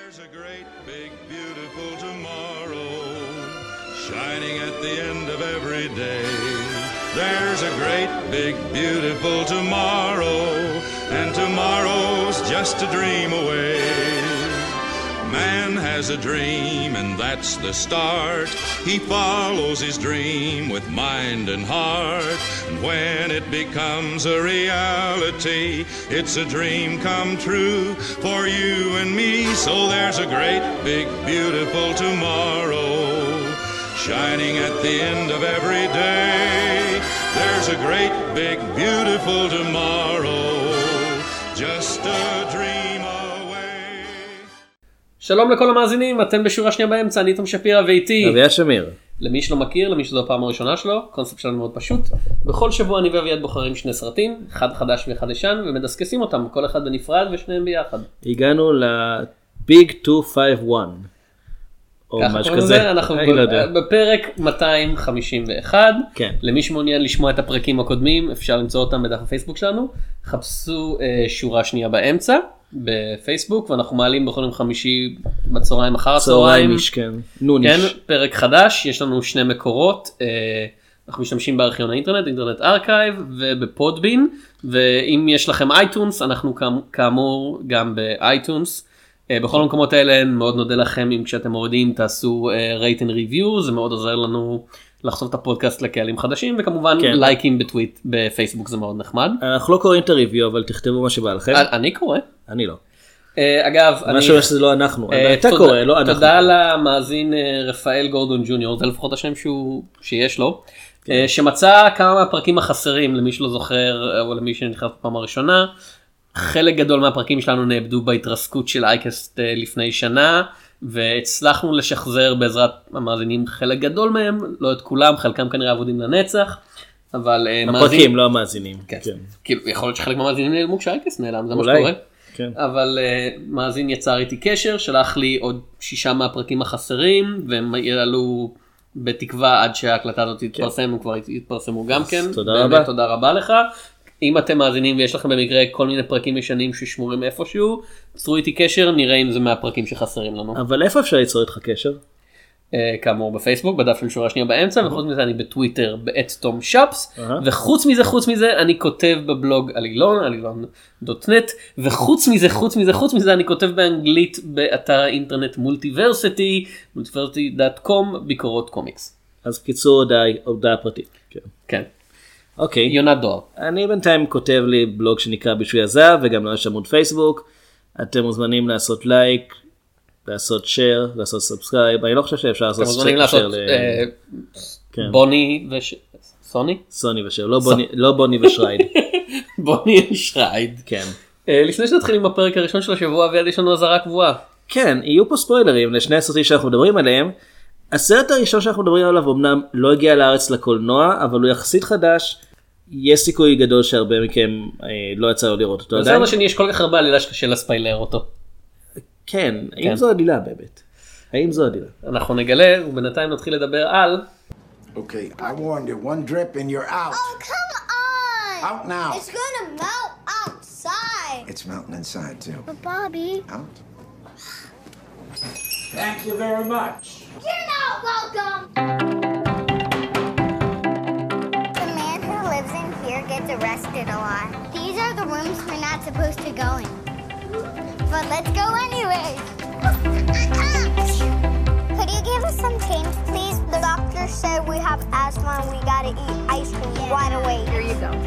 There's a great big beautiful tomorrow shining at the end of every day. There's a great big beautiful tomorrow, and tomorrow's just a dream away. Man has a dream and that's the start. He follows his dream with mind and heart. And when it becomes a reality, it's a dream come true for you and me. So there's a great big beautiful tomorrow shining at the end of every day. There's a great big beautiful tomorrow, just a dream away. שלום לכל המאזינים, אתם בשורה שנייה באמצע, אני תום שפירא ואיתי אביעד שמיר. למי שלא מכיר, למי שזו הפעם הראשונה שלו, קונספט שלנו מאוד פשוט. בכל שבוע אני ואביעד בוחרים שני סרטים, אחד חדש ואחד ישן, ומדסקסים אותם, כל אחד בנפרד ושניהם ביחד. הגענו לביג 251. או משהו כזה. אנחנו בפרק 251. כן. למי שמעוניין לשמוע את הפרקים הקודמים, אפשר למצוא אותם בדף הפייסבוק שלנו. חפשו שורה שנייה באמצע בפייסבוק, ואנחנו מעלים בכל יום חמישי בצהריים אחר הצהריים. כן. נוניש. כן, פרק חדש, יש לנו שני מקורות. אנחנו משתמשים בארכיון האינטרנט, אינטרנט ארכייב ובפודבין, ואם יש לכם אייטונס, אנחנו כאמור גם באייטונס. בכל המקומות האלה מאוד נודה לכם אם כשאתם מורידים תעשו rate and review, זה מאוד עוזר לנו לחשוף את הפודקאסט לקהלים חדשים, וכמובן לייקים בטוויט בפייסבוק זה מאוד נחמד. אנחנו לא קוראים את הריוויו, אבל תכתבו מה שבא לכם. אני קורא. אני לא. אגב, מה שאומר שזה לא אנחנו, אתה קורא, לא אנחנו. תודה למאזין רפאל גורדון ג'וניור, זה לפחות השם שיש לו, שמצא כמה מהפרקים החסרים למי שלא זוכר, או למי שנכנס בפעם הראשונה. חלק גדול מהפרקים שלנו נאבדו בהתרסקות של אייקסט לפני שנה, והצלחנו לשחזר בעזרת המאזינים חלק גדול מהם, לא את כולם, חלקם כנראה עבודים לנצח, אבל הפרקים לא המאזינים. כאילו יכול להיות שחלק מהמאזינים נעלמו כשאייקסט נעלם, זה מה שקורה. אבל מאזין יצר איתי קשר, שלח לי עוד 6 מהפרקים החסרים, והם יעלו בתקווה עד שההקלטה הזאת תתפרסם, הם כבר יתפרסמו גם כן. תודה רבה לך. אם אתם מאזינים ויש לכם במקרה כל מיני פרקים ישנים ששמורים איפשהו, צרו איתי קשר, נראה אם זה מהפרקים שחסרים לנו. אבל איפה אפשר ליצור איתך קשר? כאמור בפייסבוק, בדף של שורה שנייה באמצע, וחוץ מזה אני בטוויטר @TomShops, וחוץ מזה אני כותב בבלוג alilon.net, וחוץ מזה אני כותב באנגלית באתר האינטרנט multiversity.com, ביקורות קומיקס. אז בקיצור הודעה פרטית. כן. אוקיי. יונת דואר. אני בינתיים כותב לי בלוג שנקרא בשביל הזהב, וגם יש עמוד פייסבוק. אתם מוזמנים לעשות לייק, לעשות שייר, לעשות סאבסקרייב. אני לא חושב שאפשר לעשות שייר. אתם מוזמנים לעשות בוני סוני? סוני ושייר, לא בוני ושרייד. בוני ושרייד. כן. לפני שנתחיל עם הפרק הראשון של השבוע, ויד יש לנו אזהרה קבועה. כן, יהיו פה ספוילרים לשני הסרטים שאנחנו מדברים עליהם. הסרט הראשון שאנחנו מדברים עליו אמנם לא הגיע לארץ לקולנוע, אבל הוא יחסית חדש. יש סיכוי גדול שהרבה מכם לא יצא לו לראות אותו עדיין. בסדר השני יש כל כך הרבה עלילה שקשה לספיילר אותו. כן, האם זו עלילה באמת? האם זו עלילה? אנחנו נגלה, ובינתיים נתחיל לדבר על... Okay, I warned you, one drip and you're out. Oh, come on! Out now. It's gonna melt outside. It's melting inside too. But Bobby... Out. Thank you very much. You're not welcome! The man who lives in here gets arrested a lot. These are the rooms we're not supposed to go in. But let's go anyway. Could you give us some change, please? The doctor said we have asthma and we gotta eat ice cream right away. Here you go.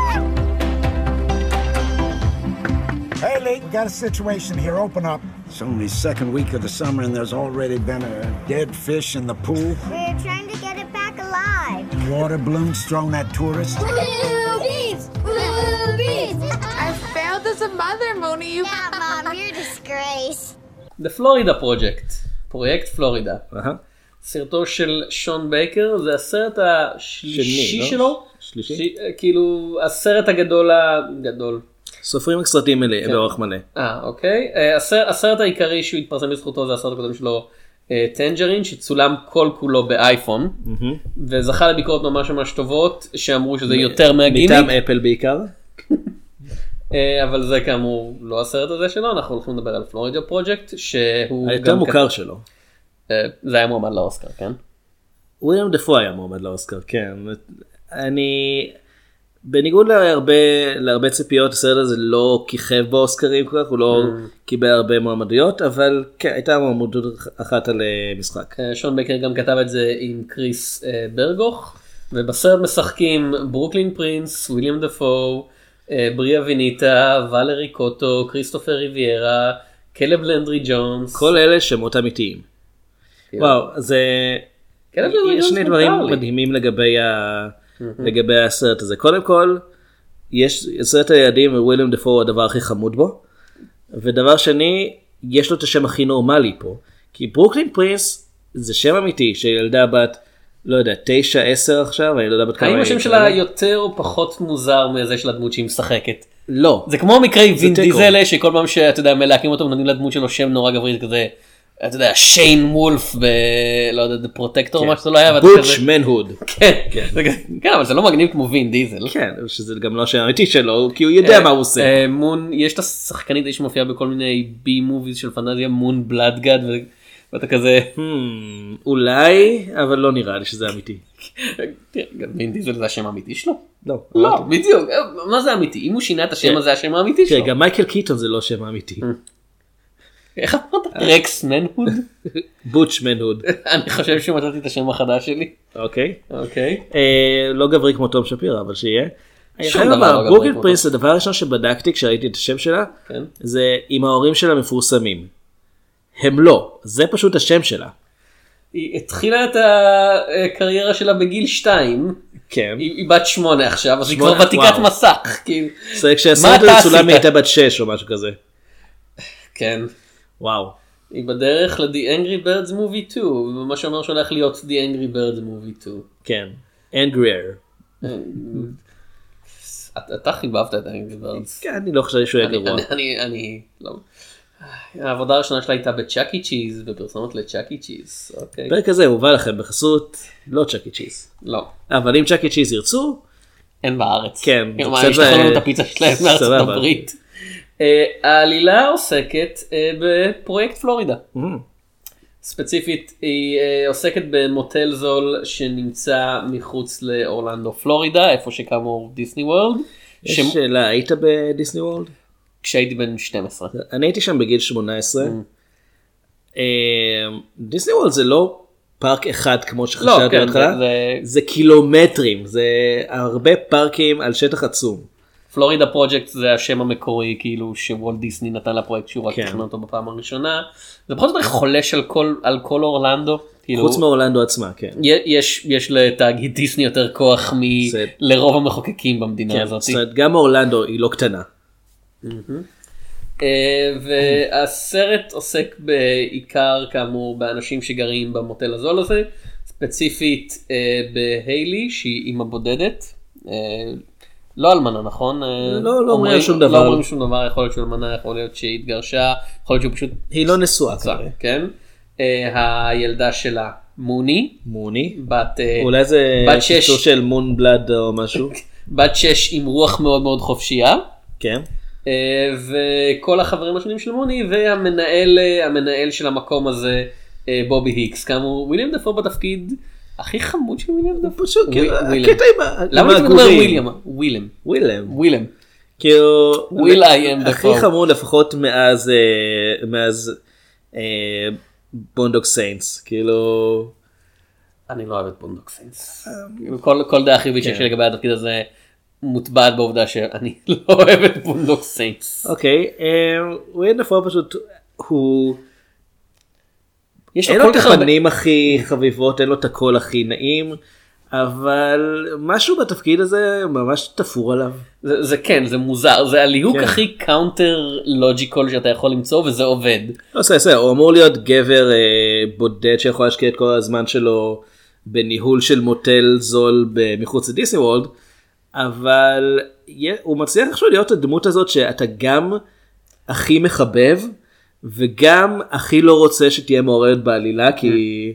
Hey, Lee, got a situation here. Open up. It's only second week of the summer and there's already been a dead fish in the pool. We're trying to get it back alive. Water balloons thrown at tourists. Boobies! Boobies! I failed as a mother, Moni. Yeah, Mom, you're a disgrace. The Florida Project, פרויקט פלורידה. סרטו של שון בייקר, זה הסרט השלישי שלו. שלישי? כאילו, הסרט הגדול. סופרים סרטים מלא, באורך מלא. אוקיי. הסרט העיקרי שהוא התפרסם בזכותו זה הסרט הקודם שלו, טנג'רין, שצולם כל כולו באייפון, וזכה לביקורות ממש ממש טובות, שאמרו שזה יותר מהגימיק. מטעם אפל בעיקר. אבל זה כאמור לא הסרט הזה שלו, אנחנו הולכים לדבר על פלורידה פרויקט, שהוא היותר מוכר שלו. זה היה מועמד לאוסקר, כן? וויליאם דפו היה מועמד לאוסקר, כן. אני, בניגוד להרבה ציפיות, הסרט הזה לא כיכב באוסקרים כל כך, הוא לא קיבל הרבה מועמדויות, אבל כן, הייתה מועמדות אחת על משחק. שון בקר גם כתב את זה עם קריס ברגוך, ובסרט משחקים ברוקלין פרינס, וויליאם דפו, בריה ויניטה, ולרי קוטו, כריסטופר ריביירה, קלב לנדרי ג'ונס. כל אלה שמות אמיתיים. וואו, זה... יש שני דברים מדהימים לגבי הסרט הזה. קודם כל, יש סרט הילדים וויליאם דפו הוא הדבר הכי חמוד בו. ודבר שני, יש לו את השם הכי נורמלי פה. כי ברוקלין פרינס זה שם אמיתי שילדה בת, לא יודע, 9-10 עכשיו, אני לא יודע בת כמה. האם השם שלה יותר או פחות מוזר מזה של הדמות שהיא משחקת? לא. זה כמו מקרה וין דיזל, שכל פעם שאתה יודע, מלהקים אותו, נותנים לדמות שלו שם נורא גברית כזה, אתה יודע, שיין וולף לא יודע, פרוטקטור, מה שזה לא היה. בוטש מנהוד. כן, אבל זה לא מגניב כמו וין דיזל. כן, שזה גם לא השם האמיתי שלו, כי הוא יודע מה הוא עושה. יש את השחקנית שמופיעה בכל מיני בי מוביז של פנטזיה, מון בלאדגד, ואתה כזה... אולי, אבל לא נראה לי שזה אמיתי. וין דיזל זה השם האמיתי שלו? לא. לא, בדיוק. מה זה אמיתי? אם הוא שינה את השם הזה, השם האמיתי שלו. גם מייקל קיטון זה לא השם האמיתי. איך אמרת? רקס מנהוד? בוטש מנהוד. אני חושב שמצאתי את השם החדש שלי. אוקיי. אוקיי. לא גברי כמו תום שפירא, אבל שיהיה. שום דבר לא גברי ברוקלין פרינס, הדבר הראשון שבדקתי כשראיתי את השם שלה, זה אם ההורים שלה מפורסמים. הם לא, זה פשוט השם שלה. היא התחילה את הקריירה שלה בגיל 2. כן. היא בת 8 עכשיו, אז היא כבר ותיקת מסך. זה כשהסרט הזה צולם היא הייתה בת 6 או משהו כזה. כן. וואו. היא בדרך ל-The Angry Birds Movie 2, ומה שאומר שהולך להיות The Angry Birds Movie 2. כן. Angrier. אתה חיבבת את Angry Birds. כן, אני לא חושב שהוא היה גרוע. אני לא... העבודה הראשונה שלה הייתה בצ'אקי צ'יז, בפרסומות לצ'אקי צ'יז. פרק הזה הובא לכם בחסות לא צ'אקי צ'יז. לא. אבל אם צ'אקי צ'יז ירצו... אין בארץ. כן. יש לנו את הפיצה שלהם מארצות הברית. העלילה עוסקת בפרויקט פלורידה. ספציפית היא עוסקת במוטל זול שנמצא מחוץ לאורלנדו פלורידה, איפה שכאמור דיסני וורלד. יש שאלה, היית בדיסני וורלד? כשהייתי בן 12. אני הייתי שם בגיל 18. דיסני וורלד זה לא פארק אחד כמו שחשבתי בהתחלה, זה קילומטרים, זה הרבה פארקים על שטח עצום. פלורידה פרויקט זה השם המקורי כאילו שוולט דיסני נתן לפרויקט שהוא רק תכנן אותו בפעם הראשונה. זה בכל זאת חולש על כל אורלנדו. חוץ מאורלנדו עצמה, כן. יש לתאגיד דיסני יותר כוח לרוב המחוקקים במדינה הזאת. זאת אומרת, גם אורלנדו היא לא קטנה. והסרט עוסק בעיקר כאמור באנשים שגרים במוטל הזול הזה, ספציפית בהיילי שהיא אימא בודדת. לא אלמנה, נכון? לא אומרים שום דבר. לא אומרים שום דבר, יכול להיות שהוא אלמנה, יכול להיות שהיא התגרשה, יכול להיות שהוא פשוט... היא לא נשואה. כן. הילדה שלה, מוני. בת... אולי זה קיצור של מון בלאד או משהו. בת 6 עם רוח מאוד מאוד חופשייה. כן. וכל החברים השונים של מוני, והמנהל של המקום הזה, בובי היקס. כאמור, וויליאם דפו בתפקיד... הכי חמוד של וויליאם דפו. פשוט, הקטע למה אתה מדבר וויליאם? כאילו, וויל איי אם דפו. הכי חמוד לפחות מאז בונדוק סיינס, כאילו... אני לא אוהב את בונדוק סיינס. כל דעה חיובית שיש לגבי התפקיד הזה מוטבעת בעובדה שאני לא אוהב את בונדוק סיינס. אוקיי, וויליאם דפו פשוט הוא... אין לו את הפנים הכי חביבות, אין לו את הקול הכי נעים, אבל משהו בתפקיד הזה ממש תפור עליו. זה כן, זה מוזר, זה הליהוק הכי קאונטר לוג'יקול שאתה יכול למצוא, וזה עובד. לא, הוא אמור להיות גבר בודד שיכול להשקיע את כל הזמן שלו בניהול של מוטל זול מחוץ לדיסני וורלד, אבל הוא מצליח עכשיו להיות הדמות הזאת שאתה גם הכי מחבב, וגם הכי לא רוצה שתהיה מעוררת בעלילה, כי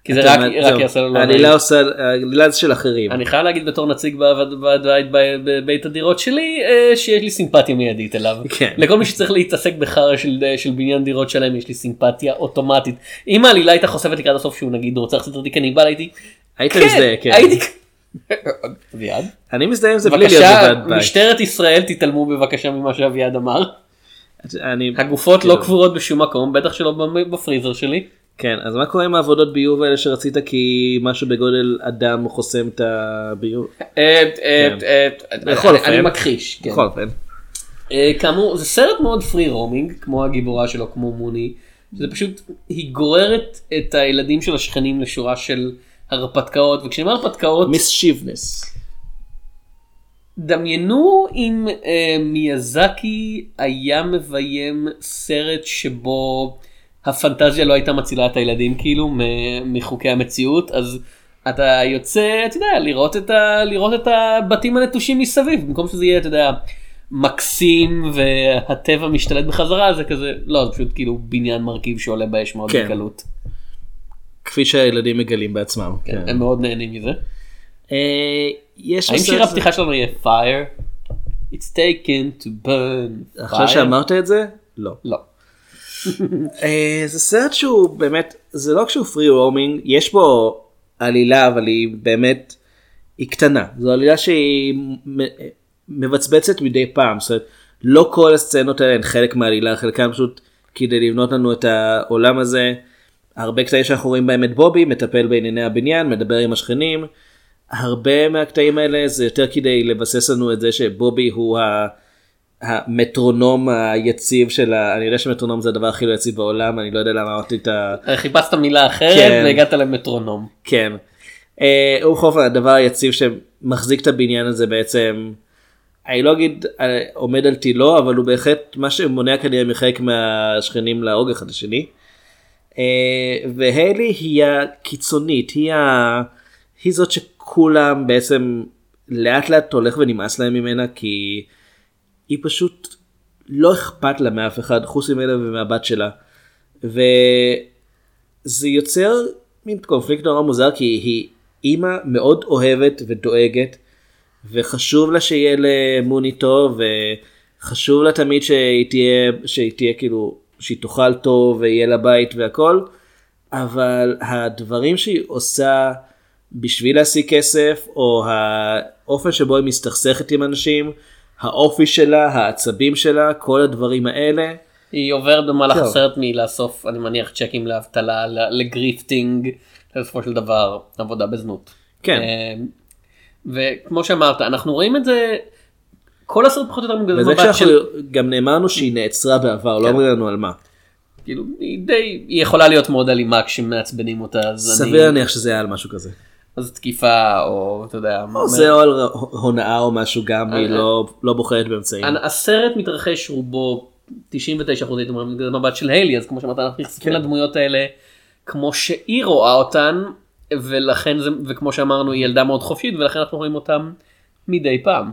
כי זה רק יעשה לו לא נעים. העלילה זה של אחרים. אני חייב להגיד בתור נציג בבית הדירות שלי, שיש לי סימפתיה מיידית אליו. לכל מי שצריך להתעסק בחרא של בניין דירות שלהם, יש לי סימפתיה אוטומטית. אם העלילה הייתה חושפת לקראת הסוף שהוא נגיד רוצה לעשות אותי קניבל, היית מזדהה, כן. אביעד? אני מזדהה עם זה בלי להיות בבד בית. משטרת ישראל תתעלמו בבקשה ממה שאביעד אמר. הגופות לא קבורות בשום מקום, בטח שלא בפריזר שלי. כן, אז מה קורה עם העבודות ביוב האלה שרצית כי משהו בגודל אדם חוסם את הביוב? אני מכחיש. בכל אופן. כאמור, זה סרט מאוד פרי רומינג, כמו הגיבורה שלו, כמו מוני. זה פשוט, היא גוררת את הילדים של השכנים לשורה של הרפתקאות, וכשאני אומר הרפתקאות... מיסשיבנס. דמיינו אם מיאזקי היה מביים סרט שבו הפנטזיה לא הייתה מצילה את הילדים כאילו מחוקי המציאות, אז אתה יוצא, אתה יודע, לראות את הבתים הנטושים מסביב, במקום שזה יהיה, אתה יודע, מקסים והטבע משתלט בחזרה, זה כזה, לא, זה פשוט כאילו בניין מרכיב שעולה באש מאוד בקלות. כפי שהילדים מגלים בעצמם. הם מאוד נהנים מזה. האם שיר הפתיחה שלנו יהיה fire? It's taken to burn fire. עכשיו שאמרת את זה? לא. לא. זה סרט שהוא באמת, זה לא כשהוא פרי רומינג, יש בו עלילה אבל היא באמת, היא קטנה. זו עלילה שהיא מבצבצת מדי פעם. זאת אומרת, לא כל הסצנות האלה הן חלק מהעלילה, חלקם פשוט כדי לבנות לנו את העולם הזה. הרבה קטעים שאנחנו רואים בהם את בובי, מטפל בענייני הבניין, מדבר עם השכנים. הרבה מהקטעים האלה זה יותר כדי לבסס לנו את זה שבובי הוא המטרונום היציב של אני יודע שמטרונום זה הדבר הכי לא יציב בעולם, אני לא יודע למה אמרתי את חיפשת מילה אחרת והגעת למטרונום. כן. הוא חוף הדבר היציב שמחזיק את הבניין הזה בעצם, אני לא אגיד עומד על תילו, אבל הוא בהחלט מה שמונע כנראה מחלק מהשכנים להרוג אחד השני. והיילי היא הקיצונית, היא זאת שכולם בעצם לאט לאט הולך ונמאס להם ממנה, כי היא פשוט לא אכפת לה מאף אחד חוץ ממנה ומהבת שלה, וזה יוצר מין קונפליקט נורא מוזר, כי היא אימא מאוד אוהבת ודואגת, וחשוב לה שיהיה למוני טוב, וחשוב לה תמיד שהיא תהיה כאילו, שהיא תאכל טוב ויהיה לה בית והכל, אבל הדברים שהיא עושה בשביל להשיג כסף, או האופן שבו היא מסתכסכת עם אנשים, האופי שלה, העצבים שלה, כל הדברים האלה. היא עוברת במהלך הסרט מלאסוף, אני מניח, צ'קים לאבטלה, לגריפטינג, לסופו של דבר, עבודה בזנות. כן. וכמו שאמרת, אנחנו רואים את זה, כל הסרט פחות או יותר מגזר מבט של... גם נאמרנו שהיא נעצרה בעבר, לא אומרים לנו על מה. כאילו, היא יכולה להיות מאוד אלימה כשמעצבנים אותה. סביר להניח שזה היה על משהו כזה. אז תקיפה, או אתה יודע... או זה או על הונאה או משהו גם, היא לא בוחרת באמצעים. הסרט מתרחש רובו 99% מגזר מבט של היילי, אז כמו שאמרת, אנחנו נחשפים לדמויות האלה, כמו שהיא רואה אותן, ולכן זה, וכמו שאמרנו, היא ילדה מאוד חופשית, ולכן אנחנו רואים אותם מדי פעם.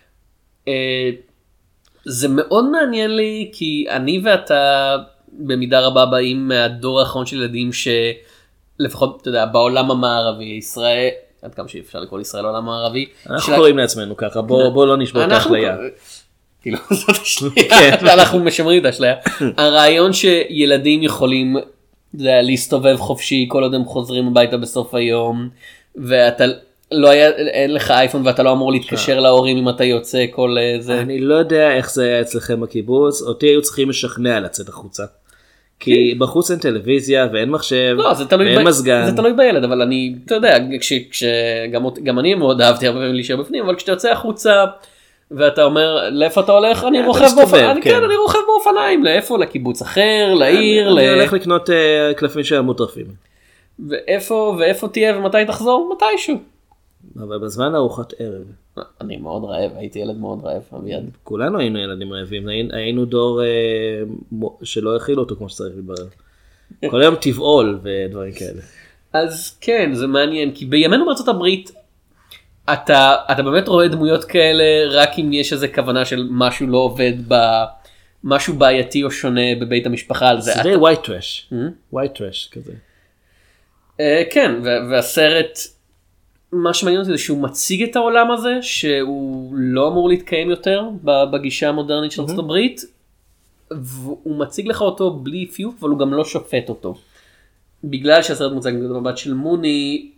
זה מאוד מעניין לי, כי אני ואתה במידה רבה באים מהדור האחרון של ילדים שלפחות, אתה יודע, בעולם המערבי, ישראל, עד כמה שאפשר לקרוא לישראל לעולם המערבי. אנחנו קוראים לעצמנו ככה, בוא לא נשבור את האשליה. כאילו, זאת אשליה, ואנחנו משמרים את האשליה. הרעיון שילדים יכולים להסתובב חופשי כל עוד הם חוזרים הביתה בסוף היום, ואתה לא היה, אין לך אייפון ואתה לא אמור להתקשר להורים אם אתה יוצא כל זה. אני לא יודע איך זה היה אצלכם בקיבוץ, אותי היו צריכים לשכנע לצאת החוצה. כי בחוץ אין טלוויזיה ואין מחשב ואין מזגן. זה תלוי בילד, אבל אני, אתה יודע, גם אני מאוד אהבתי הרבה פעמים להישאר בפנים, אבל כשאתה יוצא החוצה ואתה אומר, לאיפה אתה הולך? אני רוכב באופניים, לאיפה? לקיבוץ אחר, לעיר. אני הולך לקנות קלפים שהמוטרפים. ואיפה תהיה ומתי תחזור? מתישהו. אבל בזמן ארוחת ערב. אני מאוד רעב, הייתי ילד מאוד רעב. כולנו היינו ילדים רעבים, היינו דור שלא הכיל אותו כמו שצריך להתברר. כל היום תבעול ודברים כאלה. אז כן, זה מעניין, כי בימינו בארצות הברית, אתה באמת רואה דמויות כאלה רק אם יש איזה כוונה של משהו לא עובד משהו בעייתי או שונה בבית המשפחה על זה. זה די white trash. white trash כזה. כן, והסרט, מה שמעניין אותי זה שהוא מציג את העולם הזה, שהוא לא אמור להתקיים יותר בגישה המודרנית של ארצות הברית, והוא מציג לך אותו בלי פיוף, אבל הוא גם לא שופט אותו. בגלל שהסרט מוצג במבט של מוני,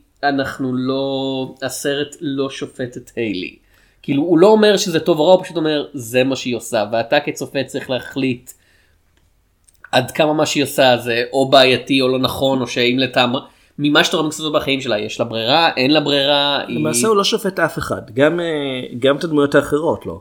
הסרט לא שופט את היילי. כאילו הוא לא אומר שזה טוב או רע, הוא פשוט אומר זה מה שהיא עושה, ואתה כצופה צריך להחליט עד כמה מה שהיא עושה זה או בעייתי או לא נכון, או שאם ממה שאתה רואה מקצת בחיים שלה, יש לה ברירה, אין לה ברירה. למעשה הוא לא שופט אף אחד, גם את הדמויות האחרות לא.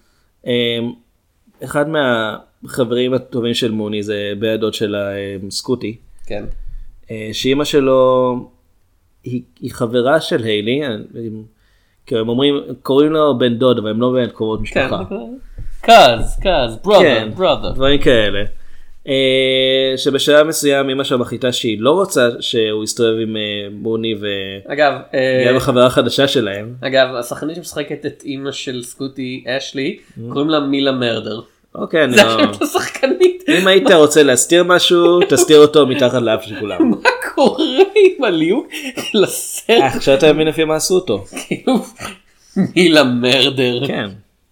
אחד מהחברים הטובים של מוני זה בידוד של סקוטי. כן. שאימא שלו היא חברה של היילי, הם אומרים, קוראים לו בן דוד, אבל הם לא בן קרובות משפחה. קאז, brother. דברים כאלה. שבשלב מסוים אמא שלו מחליטה שהיא לא רוצה שהוא יסתובב עם מוני וגם החברה החדשה שלהם. אגב, השחקנית שמשחקת את אמא של סקוטי אשלי, קוראים לה מילה מרדר. אוקיי, זה השם השחקנית. אם היית רוצה להסתיר משהו, תסתיר אותו מתחת לאף של כולם. מה קורה עם הליהוק לסרט? עכשיו אתה מבין לפי מה עשו אותו. כאילו, מילה מרדר. כן.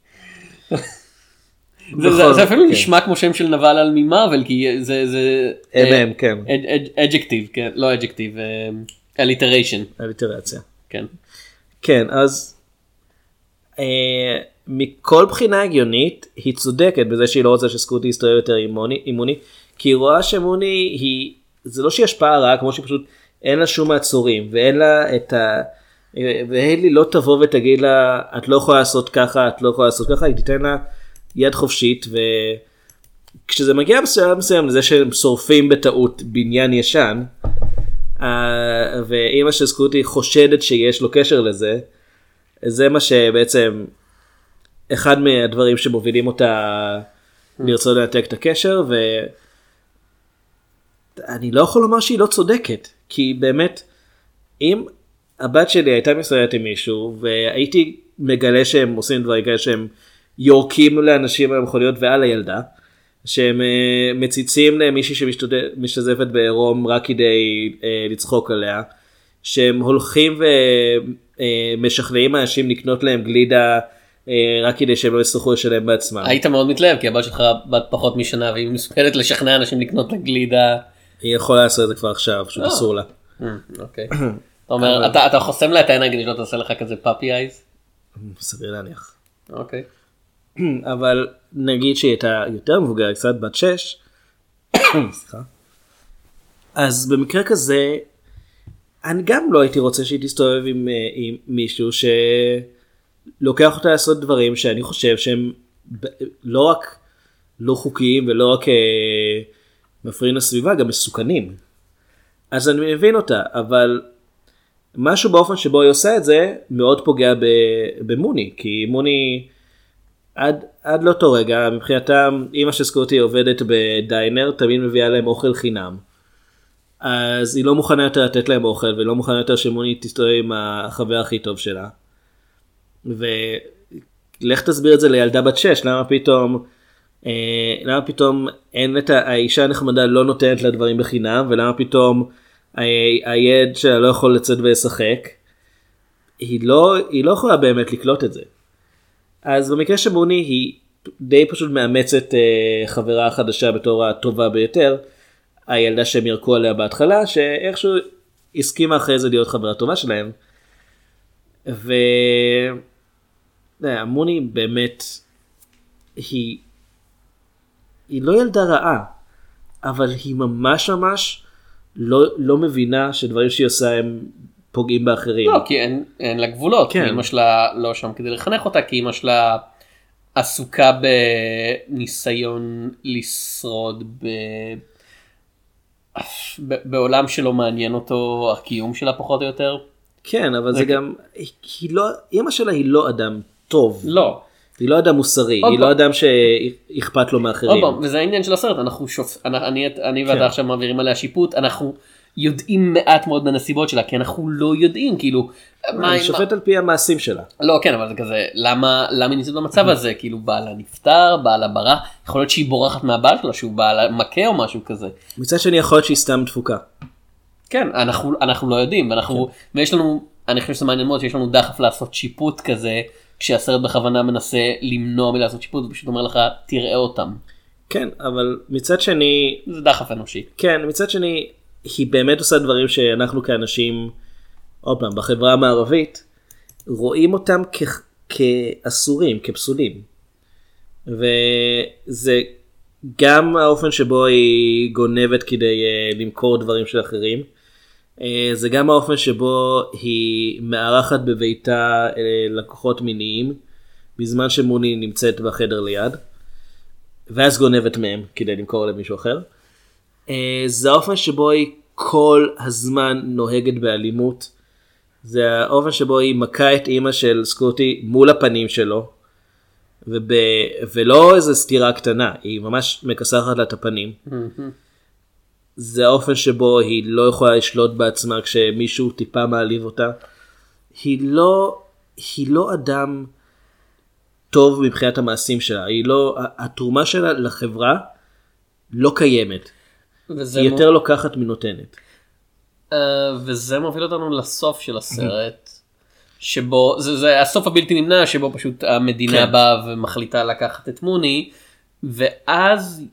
זה אפילו נשמע כמו שם של נבל על ממאבל, כי זה... כן. אג'קטיב, כן, לא אג'קטיב, אליטריישן. אליטרציה. כן. כן, אז מכל בחינה הגיונית, היא צודקת בזה שהיא לא רוצה שסקוטי יסתובב יותר עם מוני, כי היא רואה שמוני זה לא שהיא השפעה רעה, כמו שפשוט אין לה שום מעצורים, ואין לה את והיילי לא תבוא ותגיד לה, את לא יכולה לעשות ככה, את לא יכולה לעשות ככה, היא תיתן לה יד חופשית, וכשזה מגיע בשלב מסוים לזה שהם שורפים בטעות בניין ישן, ואמא של סקוטי חושדת שיש לו קשר לזה, זה מה שבעצם אחד מהדברים שמובילים אותה לרצות לנתק את הקשר, ואני לא יכול לומר שהיא לא צודקת, כי באמת, אם הבת שלי הייתה מסוימת עם מישהו, והייתי מגלה שהם עושים דברים כאלה שהם יורקים לאנשים המכוניות ועל הילדה, שהם מציצים למישהי שמשתזפת בעירום רק כדי לצחוק עליה, שהם הולכים ומשכנעים אנשים לקנות להם גלידה רק כדי שהם לא יצטרכו לשלם בעצמם. היית מאוד מתלהב, כי הבת שלך בת פחות משנה, והיא מסוגלת לשכנע אנשים לקנות לה גלידה. היא יכולה לעשות את זה כבר עכשיו, פשוט אסור לה. אוקיי. אתה אומר, אתה חוסם לה את העיניים כדי שלא תעשה לך כזה פאפי אייז? סביר להניח. אוקיי. אבל נגיד שהיא הייתה יותר מבוגרת, קצת בת 6, אז במקרה כזה, אני גם לא הייתי רוצה שהיא תסתובב עם מישהו שלוקח אותה לעשות דברים שאני חושב שהם לא רק לא חוקיים ולא רק מפריעים לסביבה, גם מסוכנים. אז אני מבין אותה, אבל משהו באופן שבו היא עושה את זה מאוד פוגע במוני, כי מוני עד לאותו רגע, מבחינתם, אמא של סקוטי עובדת בדיינר, תמיד מביאה להם אוכל חינם. אז היא לא מוכנה יותר לתת להם אוכל, ולא מוכנה יותר שמוני תסתובב עם החבר הכי טוב שלה. ולך תסביר את זה לילדה בת 6, למה פתאום אין את האישה הנחמדה לא נותנת לה דברים בחינם, ולמה פתאום הילד שלה לא יכול לצאת ולשחק. היא לא יכולה באמת לקלוט את זה. אז במקרה שמוני היא די פשוט מאמצת חברה חדשה בתור הטובה ביותר, הילדה שהם ירקו עליה בהתחלה, שאיכשהו הסכימה אחרי זה להיות חברה טובה שלהם. מוני באמת, היא לא ילדה רעה, אבל היא ממש לא מבינה שדברים שהיא עושה הם פוגעים באחרים. לא, כי אין לה גבולות, כן. כי אמא שלה לא שם כדי לחנך אותה, כי אמא שלה עסוקה בניסיון לשרוד בעולם שלא מעניין אותו הקיום שלה פחות או יותר. כן, אבל זה גם, אמא שלה היא לא אדם טוב. לא. היא לא אדם מוסרי, היא לא אדם שאכפת לו מאחרים. וזה העניין של הסרט, אני ואתה עכשיו מעבירים עליה שיפוט, אנחנו יודעים מעט מאוד בנסיבות שלה, כי אנחנו לא יודעים, כאילו... אני שופט על פי המעשים שלה. לא, כן, אבל זה כזה, למה היא נמצאת במצב הזה? כאילו, בעלה נפטר, בעלה ברח, יכול להיות שהיא בורחת מהבעל שלה, שהוא בעלה מכה או משהו כזה. מצד שני יכול להיות שהיא סתם דפוקה. כן, אנחנו לא יודעים, ויש לנו, אני חושב שזה מעניין מאוד שיש לנו דחף לעשות שיפוט כזה, כשהסרט בכוונה מנסה למנוע מלעשות שיפוט, ופשוט אומר לך, תראה אותם. כן, אבל מצד שני... זה דחף אנושי. כן, מצד שני, היא באמת עושה דברים שאנחנו כאנשים, עוד פעם, בחברה המערבית, רואים אותם כאסורים, כפסולים. וזה גם האופן שבו היא גונבת כדי למכור דברים של אחרים. זה גם האופן שבו היא מארחת בביתה לקוחות מיניים, בזמן שמוני נמצאת בחדר ליד, ואז גונבת מהם כדי למכור למישהו אחר. זה האופן שבו היא כל הזמן נוהגת באלימות. זה האופן שבו היא מכה את אמא של סקוטי מול הפנים שלו, ולא איזו סתירה קטנה, היא ממש מקסחת לה את הפנים. זה האופן שבו היא לא יכולה לשלוט בעצמה כשמישהו טיפה מעליב אותה. היא לא אדם טוב מבחינת המעשים שלה, התרומה שלה לחברה לא קיימת. היא יותר לוקחת מנותנת. וזה מוביל אותנו לסוף של הסרט, שבו, זה הסוף הבלתי נמנע, שבו פשוט המדינה באה ומחליטה לקחת את מוני, ואז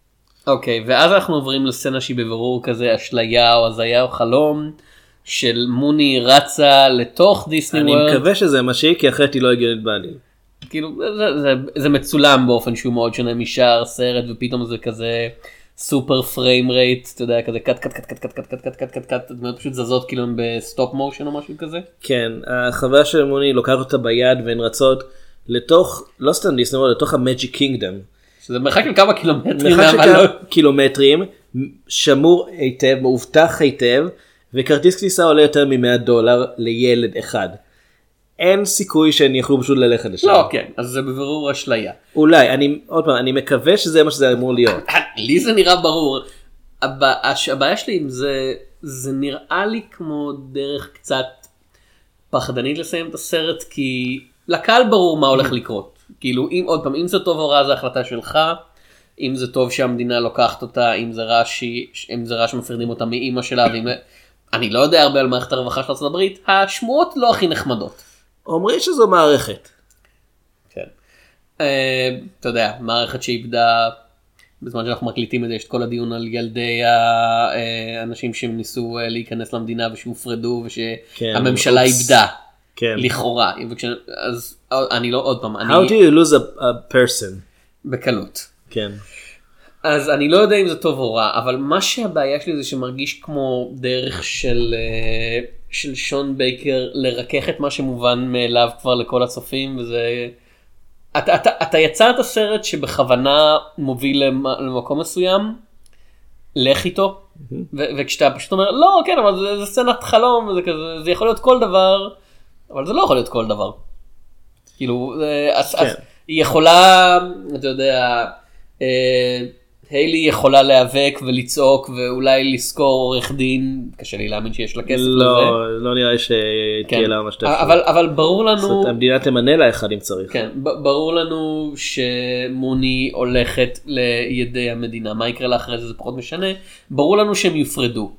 אנחנו עוברים לסצנה שהיא בבירור כזה אשליה או הזיה או חלום, של מוני רצה לתוך דיסני וורלד. אני מקווה שזה משהי, כי אחרת היא לא הגיונית בעליל. כאילו, זה מצולם באופן שהוא מאוד שונה משאר סרט, ופתאום זה כזה סופר פריים רייט, אתה יודע, כזה קט, דמות פשוט זזות כאילו בסטופ מושן או משהו כזה. כן, החוויה של מוני לוקחת אותה ביד והן רצות לתוך, לא סתם דיסני וורלד, לתוך המג'יק קינגדום. שזה מרחק של כמה קילומטרים. מרחק של כמה קילומטרים, שמור היטב, מאובטח היטב, וכרטיס כניסה עולה יותר $100 לילד אחד. אין סיכוי שהם יכלו פשוט ללכת לשם. לא, כן, אז זה בבירור אשליה. אולי, עוד פעם, אני מקווה שזה מה שזה אמור להיות. לי זה נראה ברור. הבעיה שלי עם זה נראה לי כמו דרך קצת פחדנית לסיים את הסרט, כי לקהל ברור מה הולך לקרות. כאילו, עוד פעם, אם זה טוב או רע, זה החלטה שלך, אם זה טוב שהמדינה לוקחת אותה, אם זה רע שמפרידים אותה מאמא שלה, אני לא יודע הרבה על מערכת הרווחה של ארצות הברית, השמועות לא הכי נחמדות. אומרים שזו מערכת. כן. אתה יודע, מערכת שאיבדה, בזמן שאנחנו מקליטים את זה, יש את כל הדיון על ילדי האנשים שהם ניסו להיכנס למדינה ושהופרדו ושהממשלה איבדה. כן. לכאורה. אז אני לא, עוד פעם. How do you lose a person? בקלות. כן. אז אני לא יודע אם זה טוב או רע, אבל מה שהבעיה שלי זה שמרגיש כמו דרך של שון בייקר לרכך את מה שמובן מאליו כבר לכל הצופים, וזה... אתה יצרת סרט שבכוונה מוביל למקום מסוים, לך איתו, וכשאתה פשוט אומר, לא, כן, אבל זה סצנת חלום, זה יכול להיות כל דבר, אבל זה לא יכול להיות כל דבר. כאילו, היא יכולה, אתה יודע, היילי יכולה להיאבק ולצעוק ואולי לזכור עורך דין, קשה לי להאמין שיש לה כסף לזה. לא נראה שתהיה לה מה שתפור. אבל ברור לנו... המדינה תמנה לה אחד אם צריך. כן, ברור לנו שמוני הולכת לידי המדינה. מה יקרה לה אחרי זה, זה פחות משנה. ברור לנו שהם יופרדו.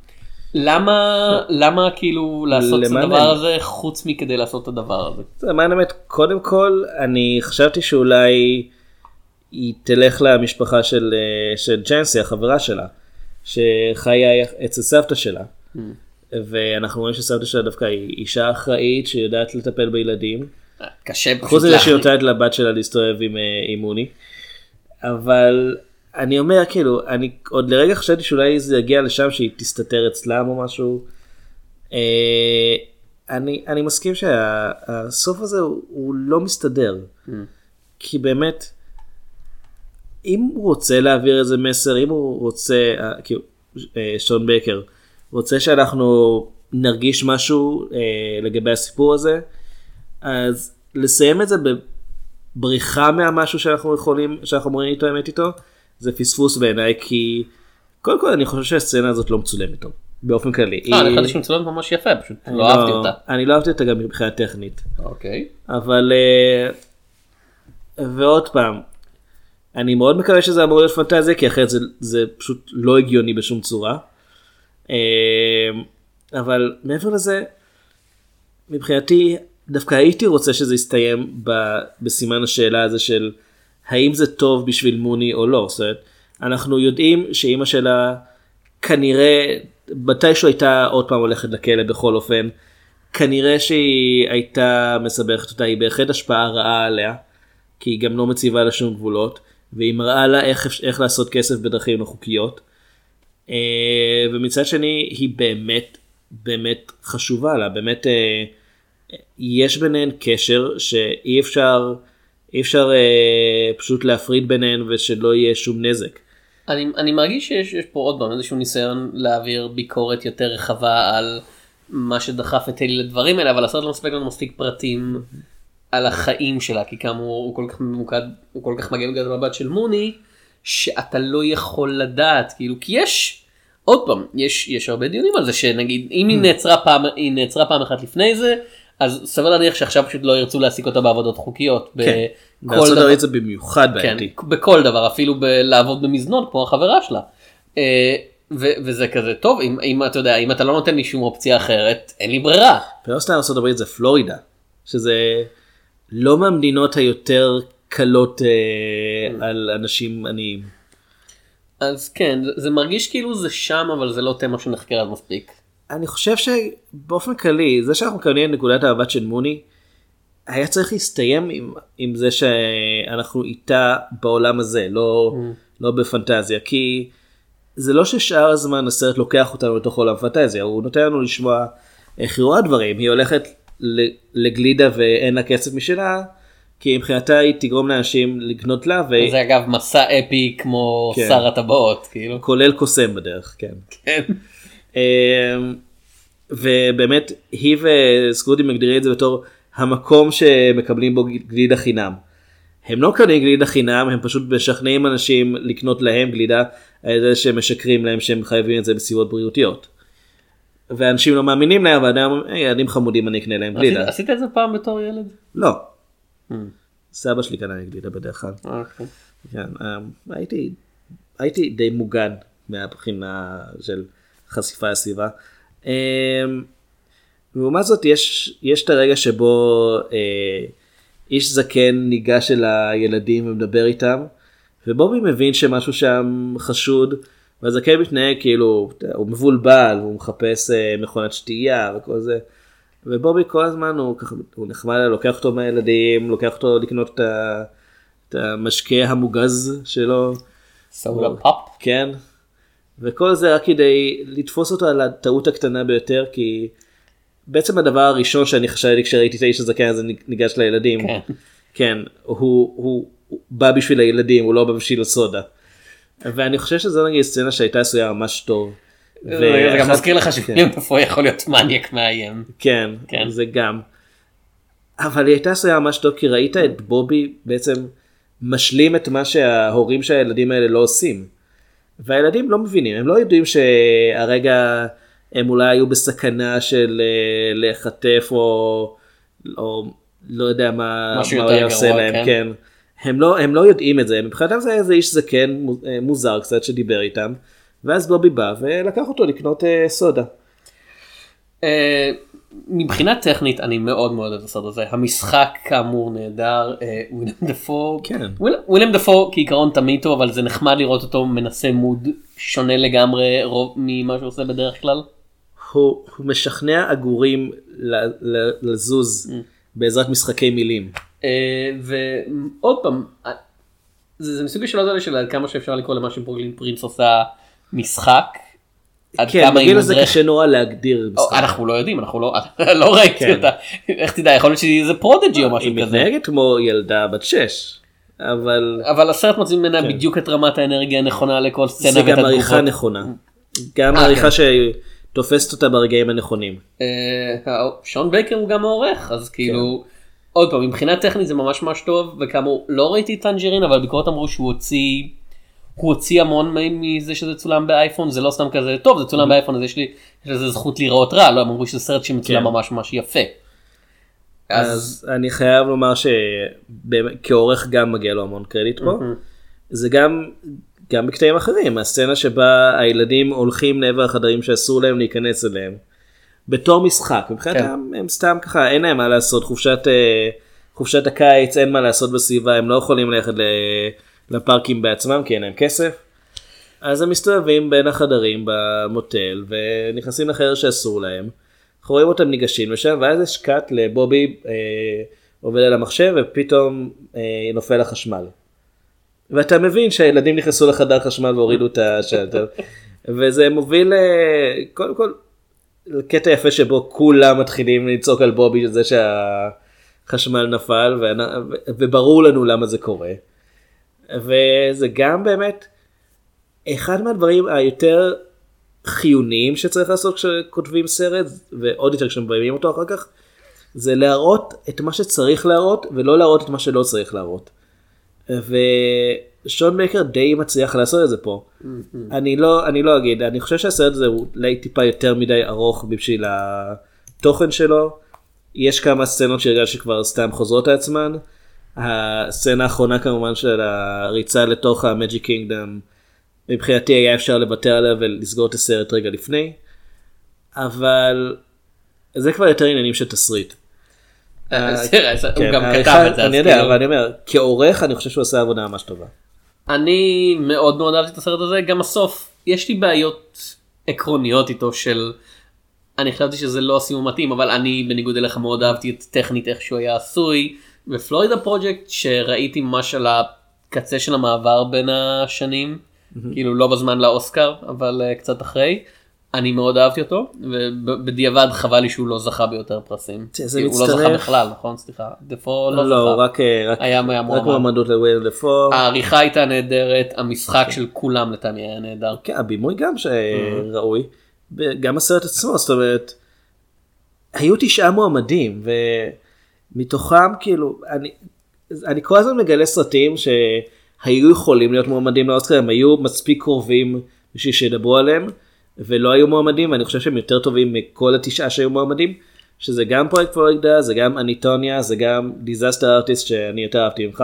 למה כאילו לעשות את הדבר הזה חוץ מכדי לעשות את הדבר הזה? זה מה האמת, קודם כל אני חשבתי שאולי היא תלך למשפחה של ג'נסי, החברה שלה, שחיה אצל סבתא שלה. ואנחנו רואים שסבתא שלה דווקא היא אישה אחראית שיודעת לטפל בילדים. קשה פשוט חוץ מזה שהיא נותנת לבת שלה להסתובב עם מוני. אבל אני אומר כאילו, אני עוד לרגע חשבתי שאולי זה יגיע לשם שהיא תסתתר אצלם או משהו. אני מסכים שהסוף הזה הוא לא מסתדר. כי באמת, אם הוא רוצה להעביר איזה מסר, אם הוא רוצה, כאילו, שון בייקר, רוצה שאנחנו נרגיש משהו לגבי הסיפור הזה, אז לסיים את זה בבריחה מהמשהו שאנחנו אומרים איתו, האמת איתו, זה פספוס בעיניי, כי קודם כל אני חושב שהסצנה הזאת לא מצולמת טוב, באופן כללי. אני חושב שהיא מצולמת ממש יפה, פשוט לא אהבתי אותה. אני לא אהבתי אותה גם מבחינה טכנית. אוקיי. אבל, ועוד פעם, אני מאוד מקווה שזה אמור להיות פנטזיה, כי אחרת זה פשוט לא הגיוני בשום צורה. אבל מעבר לזה, מבחינתי, דווקא הייתי רוצה שזה יסתיים בסימן השאלה הזה של האם זה טוב בשביל מוני או לא. זאת אומרת, אנחנו יודעים שאמא שלה כנראה, מתישהו הייתה עוד פעם הולכת לכלא בכל אופן, כנראה שהיא הייתה מסבכת אותה, היא בהחלט השפעה רעה עליה, כי היא גם לא מציבה לה שום גבולות, והיא מראה לה איך לעשות כסף בדרכים לא חוקיות. ומצד שני, היא באמת חשובה לה, באמת יש ביניהן קשר שאי אפשר פשוט להפריד ביניהן ושלא יהיה שום נזק. אני מרגיש שיש פה עוד פעם איזשהו ניסיון להעביר ביקורת יותר רחבה על מה שדחף את אלי לדברים האלה, אבל הסרט לא מספק לנו מספיק פרטים על החיים שלה, כי כאמור הוא כל כך ממוקד, הוא כל כך מגיע בגלל המבט של מוני, שאתה לא יכול לדעת, כאילו, כי יש, עוד פעם, יש הרבה דיונים על זה, שנגיד, אם היא נעצרה פעם אחת לפני זה, אז סביר להניח שעכשיו פשוט לא ירצו להעסיק אותה בעבודות חוקיות. כן, בארצות הברית זה במיוחד בעייתי. כן, בכל דבר, אפילו לעבוד במזנון, כמו החברה שלה. וזה כזה טוב, אם אתה יודע, אם אתה לא נותן לי שום אופציה אחרת, אין לי ברירה. בארצות ארצות הברית זה פלורידה, שזה לא מהמדינות היותר קלות על אנשים עניים. אז כן, זה מרגיש כאילו זה שם, אבל זה לא תמה שנחקרת מספיק. אני חושב שבאופן כללי, זה שאנחנו מקבלים נקודת המבט של מוני, היה צריך להסתיים עם זה שאנחנו איתה בעולם הזה, לא בפנטזיה, כי זה לא ששאר הזמן הסרט לוקח אותנו לתוך עולם פנטזיה, הוא נותן לנו לשמוע איך היא רואה דברים, היא הולכת לגלידה ואין לה כסף משלה, כי מבחינתה היא תגרום לאנשים לקנות לה. זה אגב מסע אפי כמו שר הטבעות, כאילו. כולל קוסם בדרך, כן. כן. ובאמת היא וסקרודי מגדירים את זה בתור המקום שמקבלים בו גלידה חינם. הם לא מקבלים גלידה חינם, הם פשוט משכנעים אנשים לקנות להם גלידה, על ידי שהם משקרים להם שהם חייבים את זה בסיבות בריאותיות. ואנשים לא מאמינים להם, ילדים חמודים אני אקנה להם גלידה. עשית את זה פעם בתור ילד? לא. סבא שלי קנה גלידה בדרך כלל. הייתי די מוגן מהבחינה של חשיפה לסביבה. לעומת זאת יש את הרגע שבו איש זקן ניגש אל הילדים ומדבר איתם, ובובי מבין שמשהו שם חשוד, והזקן מתנהג כאילו הוא מבולבל, הוא מחפש מכונת שתייה וכל זה, ובובי כל הזמן הוא נחמד, לוקח אותו מהילדים, לוקח אותו לקנות את המשקה המוגז שלו, סודה פאפ, כן, וכל זה רק כדי לתפוס אותו על הטעות הקטנה ביותר, כי בעצם הדבר הראשון שאני חשבתי כשראיתי את האיש הזקן הזה ניגש לילדים, כן, הוא בא בשביל הילדים, הוא לא בא בשביל הסודה, ואני חושב שזו נגיד סצנה שהייתה עשויה ממש טוב. זה גם מזכיר לך שפעמים פה יכול להיות מניאק מאיים. כן, זה גם. אבל היא הייתה עשויה ממש טוב, כי ראית את בובי בעצם משלים את מה שההורים של הילדים האלה לא עושים. והילדים לא מבינים, הם לא יודעים שהרגע הם אולי היו בסכנה של לחטף או לא יודע מה הוא היה עושה להם, כן. הם לא יודעים את זה, מבחינתם זה איזה איש זקן מוזר קצת שדיבר איתם, ואז בובי בא ולקח אותו לקנות סודה. מבחינה טכנית אני מאוד מאוד את הסרט הזה, המשחק כאמור נהדר, ווילם דפו כעיקרון תמיד טוב, אבל זה נחמד לראות אותו מנסה מוד שונה לגמרי ממה שהוא עושה בדרך כלל. הוא משכנע אגורים לזוז בעזרת משחקי מילים. ועוד פעם, זה מסוג השאלות האלה של כמה שאפשר לקרוא למה שברוקלין פרינס עושה משחק. כן, בגיל הזה קשה נורא להגדיר משחק. אנחנו לא יודעים, אנחנו לא ראיתי אותה. איך תדע, יכול להיות שזה פרודג'י או משהו כזה. היא מתנהגת כמו ילדה בת 6. אבל הסרט מוצאים ממנה בדיוק את רמת האנרגיה הנכונה לכל סצנה. זה גם עריכה נכונה. גם עריכה שתופסת אותה ברגעים הנכונים. שון בייקר הוא גם העורך, אז כאילו, עוד פעם, מבחינה טכנית זה ממש ממש טוב, וכאמור, לא ראיתי את טנג'רין, אבל ביקורת אמרו שהוא הוציא המון מזה שזה צולם באייפון, זה לא סתם כזה, טוב, זה צולם באייפון, אז יש לזה זכות לראות רע, לא, הם אמרו שזה סרט שמצולם ממש ממש יפה. אז אני חייב לומר שכעורך גם מגיע לו המון קרדיט פה, זה גם גם בקטעים אחרים, הסצנה שבה הילדים הולכים לעבר החדרים שאסור להם להיכנס אליהם, בתור משחק, מבחינתם הם סתם ככה, אין להם מה לעשות, חופשת הקיץ, אין מה לעשות בסביבה, הם לא יכולים ללכת לפארקים בעצמם, כי אין להם כסף, אז הם מסתובבים בין החדרים במוטל, ונכנסים לחדר שאסור להם, אנחנו רואים אותם ניגשים לשם, ואז יש קאט לבובי עובד על המחשב, ופתאום נופל החשמל. ואתה מבין שהילדים נכנסו לחדר חשמל והורידו את השלטר, וזה מוביל קודם כל לקטע יפה שבו כולם מתחילים לצעוק על בובי זה שהחשמל נפל, וברור לנו למה זה קורה. וזה גם באמת אחד מהדברים היותר חיוניים שצריך לעשות כשכותבים סרט, ועוד יותר כשמביימים אותו אחר כך, זה להראות את מה שצריך להראות, ולא להראות את מה שלא צריך להראות. ושון בייקר די מצליח לעשות את זה פה. אני לא אגיד, אני חושב שהסרט הזה הוא טיפה יותר מדי ארוך בשביל התוכן שלו. יש כמה סצנות שהרגש שכבר סתם חוזרות לעצמן. הסצנה האחרונה כמובן של הריצה לתוך המג'יק קינגדום, מבחינתי היה אפשר לוותר עליה ולסגור את הסרט רגע לפני. אבל זה כבר יותר עניינים של תסריט. הוא גם כתב את זה. אני יודע, אבל אני אומר, כעורך אני חושב שהוא עושה עבודה ממש טובה. אני מאוד מאוד אהבתי את הסרט הזה, גם הסוף, יש לי בעיות עקרוניות איתו של, אני חשבתי שזה לא הסיום מתאים, אבל אני בניגוד אליך מאוד אהבתי את טכנית איך שהוא היה עשוי, ופלורידה פרוג'קט שראיתי ממש על הקצה של המעבר בין השנים, כאילו לא בזמן לאוסקר, אבל קצת אחרי, אני מאוד אהבתי אותו, ובדיעבד חבל לי שהוא לא זכה ביותר פרסים. הוא לא זכה בכלל, נכון? סליחה. דפו לא זכה. לא, רק מועמדות לוויל דפו. העריכה הייתה נהדרת, המשחק של כולם לטעמי היה נהדר. כן, הבימוי גם שראוי, גם הסרט עצמו, זאת אומרת, היו 9 מועמדים, ומתוכם כאילו, אני כל הזמן מגלה סרטים שהיו יכולים להיות מועמדים לאוסקר, הם היו מספיק קרובים בשביל שידברו עליהם, ולא היו מועמדים, ואני חושב שהם יותר טובים מכל 9 שהיו מועמדים, שזה גם פרויקט פלורידה, זה גם אניטוניה, זה גם דיזסטר ארטיסט שאני יותר אהבתי ממך.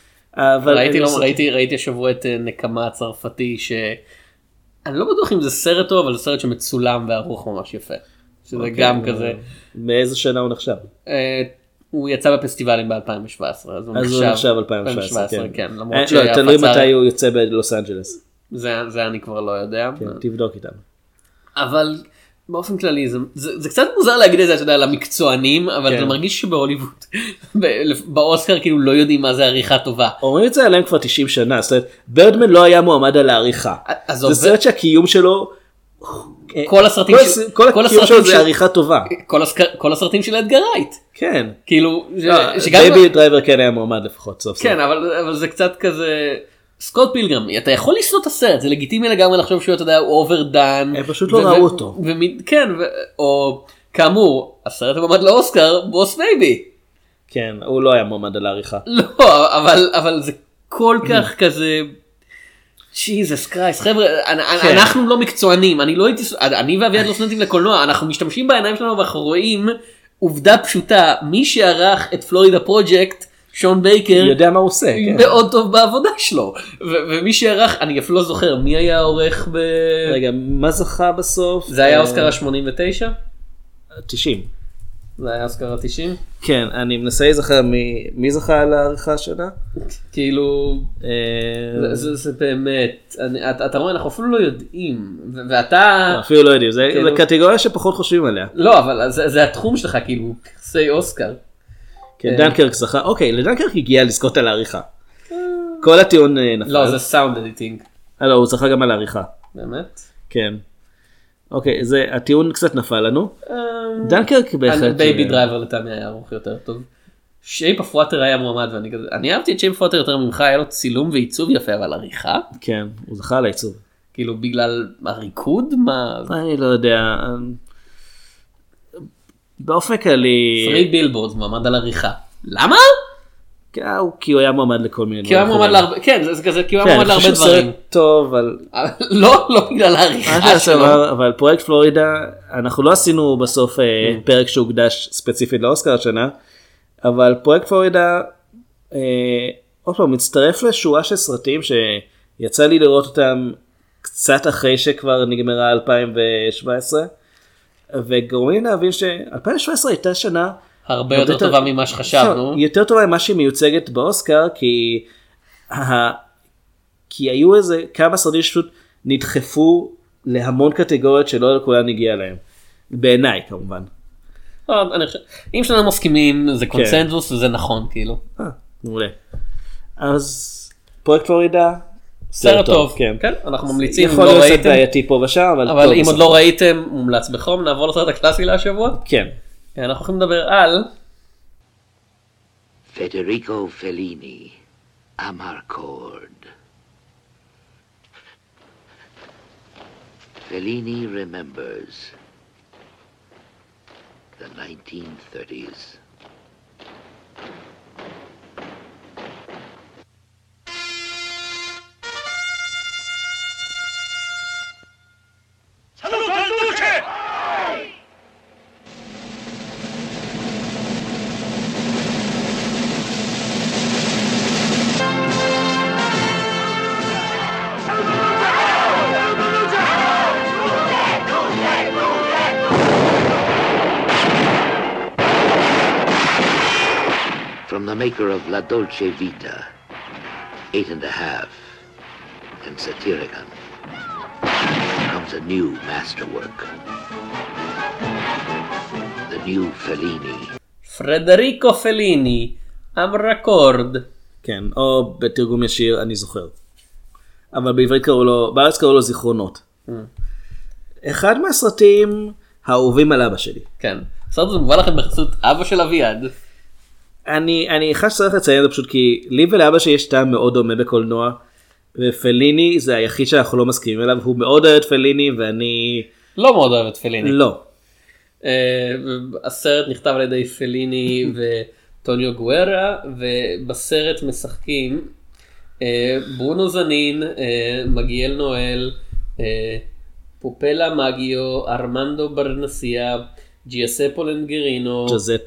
ראיתי השבוע את נקמה הצרפתי, שאני לא בטוח אם זה סרט טוב, אבל זה סרט שמצולם וערוך ממש יפה. שזה גם כזה. מאיזה שנה הוא נחשב? הוא יצא בפסטיבלים ב-2017. אז הוא נחשב 2017, כן. תלוי מתי הוא יוצא בלוס אנג'לס. זה אני כבר לא יודע. תבדוק איתם. אבל באופן כללי זה קצת מוזר להגיד את זה, אתה יודע, למקצוענים, אבל זה מרגיש שבהוליווד באוסקר כאילו לא יודעים מה זה עריכה טובה. אומרים את זה עליהם כבר 90 שנה, זאת אומרת, ברדמן לא היה מועמד על העריכה. זה סרט שהקיום שלו, כל הסרטים שלו זה עריכה טובה. כל הסרטים של אדגר רייט. כן. כאילו, בייבי דרייבר כן היה מועמד לפחות סוף סוף. כן, אבל זה קצת כזה, סקוט פילגרם, אתה יכול לסנות את הסרט, זה לגיטימי לגמרי לחשוב שהוא, אתה יודע, הוא אוברדן. הם פשוט לא ראו אותו. כן, או כאמור, הסרט המועמד לאוסקר, בוס בייבי. כן, הוא לא היה מועמד על העריכה. לא, אבל זה כל כך כזה, ג'יזוס קרייסט, חבר'ה, אנחנו לא מקצוענים, אני ואביעד לא סטודנטים לקולנוע, אנחנו משתמשים בעיניים שלנו ואנחנו רואים עובדה פשוטה, מי שערך את פלורידה פרוג'קט, שון בייקר, יודע מה הוא עושה, כן. מאוד טוב בעבודה שלו, ומי שערך, אני אפילו לא זוכר, מי היה העורך רגע, מה זכה בסוף? זה היה אוסקר ה-89? 90. זה היה אוסקר ה-90? כן, אני מנסה להיזכר מי זכה על העריכה שלה? כאילו, זה באמת, אתה רואה, אנחנו אפילו לא יודעים, ואתה... אפילו לא יודעים, זה קטגוריה שפחות חושבים עליה. לא, אבל זה התחום שלך, כאילו, פרסי אוסקר. כן, דנקרק זכה, אוקיי, לדנקרק הגיע לזכות על העריכה. כל הטיעון נפל. לא, זה סאונד אדיטינג. לא, הוא זכה גם על העריכה. באמת? כן. אוקיי, הטיעון קצת נפל לנו. דנקרק בהחלט. בייבי דרייבר לטעמי היה ערוך יותר טוב. שייפ אוף ווטר היה מועמד, ואני אהבתי את שייפ אוף ווטר יותר ממך, היה לו צילום ועיצוב יפה, אבל עריכה? כן, הוא זכה על העיצוב. כאילו בגלל הריקוד? מה? אני לא יודע. באופן כללי... 3 בילבורדס מועמד על עריכה. למה? כי הוא היה מועמד לכל מיני דברים. כן, זה כזה, כי הוא היה מועמד להרבה דברים. טוב, אבל... לא בגלל העריכה שלו. אבל פרויקט פלורידה, אנחנו לא עשינו בסוף פרק שהוקדש ספציפית לאוסקר השנה, אבל פרויקט פלורידה, עוד פעם, מצטרף לשורה של סרטים יצא לי לראות אותם קצת אחרי שכבר נגמרה 2017, וגורמים להבין ש-2017 הייתה שנה הרבה יותר טובה ממה שחשבנו. יותר טובה ממה שהיא מיוצגת באוסקר, כי היו איזה כמה סרטים שפשוט נדחפו להמון קטגוריות שלא לכולם הגיע להם. בעיניי כמובן. אם שאנחנו מסכימים זה קונצנזוס וזה נכון כאילו. מעולה. אז פרויקט פלורידה סרט טוב. כן, אנחנו ממליצים. יכול להיות קצת בעייתי פה ושם, אבל אם עוד לא ראיתם מומלץ בחום. נעבור לסרט הקלאסי להשבוע. כן. אנחנו הולכים לדבר על פדריקו פליני, אמרקורד. Fellini remembers the 1930s. From the maker of La Dolce Vita, 8½, and Satyricon, comes a new masterwork. The new Fellini. פרדריקו פליני, אמרקורד. כן, או בתרגום ישיר, אני זוכר. אבל בעברית קראו לו, בארץ קראו לו זיכרונות. אחד מהסרטים האהובים על אבא שלי. כן, הסרט הזה מובא לכם בחסות אבא של אביעד. אני חש שצריך לציין את זה פשוט כי לי ולאבא שלי יש טעם מאוד דומה בקולנוע, ופליני זה היחיד שאנחנו לא מסכימים אליו, הוא מאוד אוהב את פליני ואני לא מאוד אוהב את פליני. לא. הסרט נכתב על ידי פליני וטוניו גוארה, ובסרט משחקים ברונו זנין, מגיאל נואל, פופלה מגיו, ארמנדו ברנסיה, ג'יאספו לנגרינו,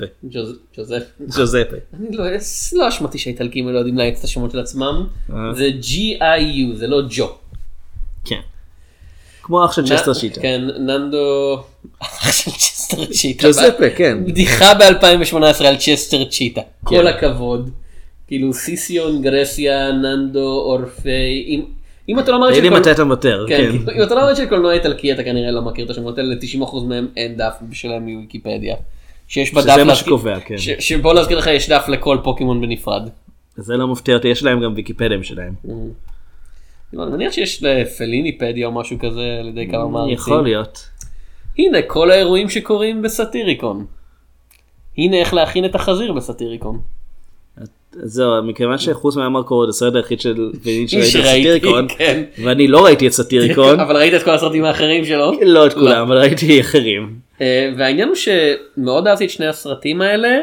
ג'וזפה. אני לא אשמתי שהאיטלקים לא יודעים להאיץ את השמות של עצמם. זה G-I-U, זה לא ג'ו. כן. כמו אח של צ'סטר שיטה. כן, ננדו, אח של צ'סטר צ'יטה. ג'וזפה, כן. בדיחה ב-2018 על צ'סטר צ'יטה. כל הכבוד. כאילו סיסיון, גרסיה, ננדו, אורפי. אם אתה לא אומר של קולנוע איטלקי, אתה כנראה לא מכיר את השמות האלה, ל-90% מהם אין דף שלהם מוויקיפדיה. שזה מה שקובע, כן. שבוא להזכיר לך, יש דף לכל פוקימון בנפרד. זה לא מפתיע אותי, יש להם גם ויקיפדיה שלהם. אני מניח שיש לפליניפדיה או משהו כזה, על ידי כמה מעריצים. יכול להיות. הנה כל האירועים שקורים בסאטיריקון. הנה איך להכין את החזיר בסאטיריקון. זהו, מכיוון שחוץ מהאמרקורד, הסרט היחיד של סאטיריקון, ואני לא ראיתי את סאטיריקון. אבל ראית את כל הסרטים האחרים שלו? לא את כולם, אבל ראיתי אחרים. והעניין הוא שמאוד אהבתי את שני הסרטים האלה,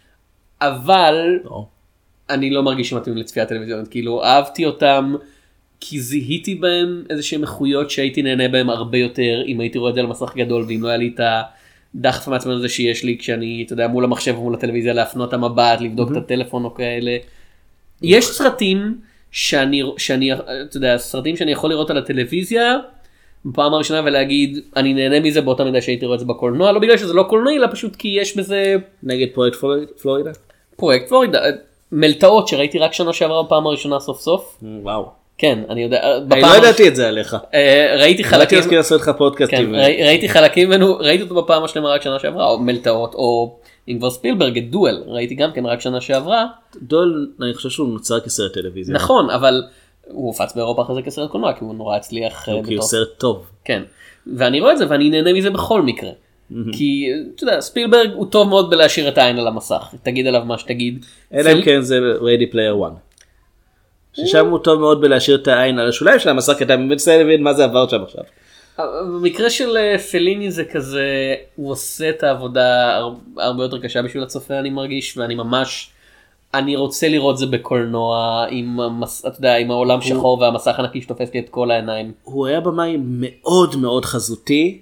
אבל אני לא מרגיש שמתאים לצפייה טלוויזיונית, כאילו אהבתי אותם, כי זיהיתי בהם איזושהי איכויות שהייתי נהנה בהם הרבה יותר, אם הייתי רואה את זה על מסך גדול, ואם לא היה לי את הדחף מעצמם הזה שיש לי, כשאני, אתה יודע, מול המחשב ומול הטלוויזיה, להפנות המבט, לבדוק את הטלפון או כאלה. יש סרטים שאני, אתה יודע, סרטים שאני יכול לראות על הטלוויזיה, בפעם הראשונה ולהגיד, אני נהנה מזה באותה מידה שהייתי רואה את זה בקולנוע, לא בגלל שזה לא קולנועי, אלא פשוט כי יש בזה... נגד פרויקט פלורידה? פרויקט פלורידה, מלטעות שראיתי רק שנה שעברה בפעם הראשונה סוף סוף. וואו. כן, אני יודע. אני לא ידעתי את זה עליך. ראיתי חלקים. ראיתי לעשות לך פודקאסטים. ראיתי חלקים ממנו, ראיתי אותו בפעם השלמה רק שנה שעברה, או מלטעות, או אם כבר ספילברג, את דואל, ראיתי גם כן רק שנה שעברה. דואל, אני חושב שהוא נוצר כסרט טלוויזיה. נכון, אבל הוא הופץ באירופה אחרי זה כסרט קולנוע, כי הוא נורא הצליח. כי הוא סרט טוב. כן, ואני רואה את זה ואני נהנה מזה בכל מקרה. כי, אתה יודע, ספילברג הוא טוב מאוד בלהשאיר את העין על המסך, תגיד עליו מה שתגיד. אלא אם כן זה Ready Player One. ששם הוא טוב מאוד בלהשאיר את העין על השוליים של המסך, כי אתה מנסה להבין מה זה עבר שם עכשיו. במקרה של פליני זה כזה, הוא עושה את העבודה הרבה יותר קשה בשביל הצופה, אני מרגיש, ואני ממש, אני רוצה לראות זה בקולנוע, אתה יודע, עם העולם שחור והמסך הנקי שתופס לי את כל העיניים. הוא היה במאי מאוד מאוד חזותי,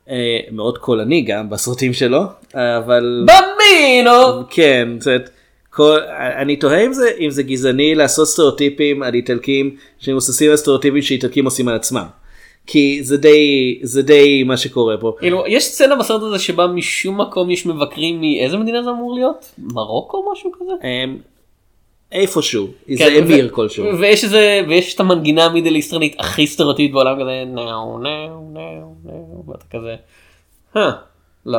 מאוד קולני גם בסרטים שלו, אבל... במינו! כן, זאת אומרת, אני תוהה אם זה גזעני לעשות סטריאוטיפים על איטלקים שמבוססים על סטריאוטיפים שאיטלקים עושים על עצמם. כי זה די מה שקורה פה. יש סצנה בסרט הזה שבה משום מקום יש מבקרים מאיזה מדינה זה אמור להיות? מרוקו או משהו כזה? איפשהו, זה אמיר כלשהו. ויש את המנגינה המידל איסטרנית הכי סטריאוטיפית בעולם כזה, נאו, נאו, נאו, נאו, ואתה כזה, לא.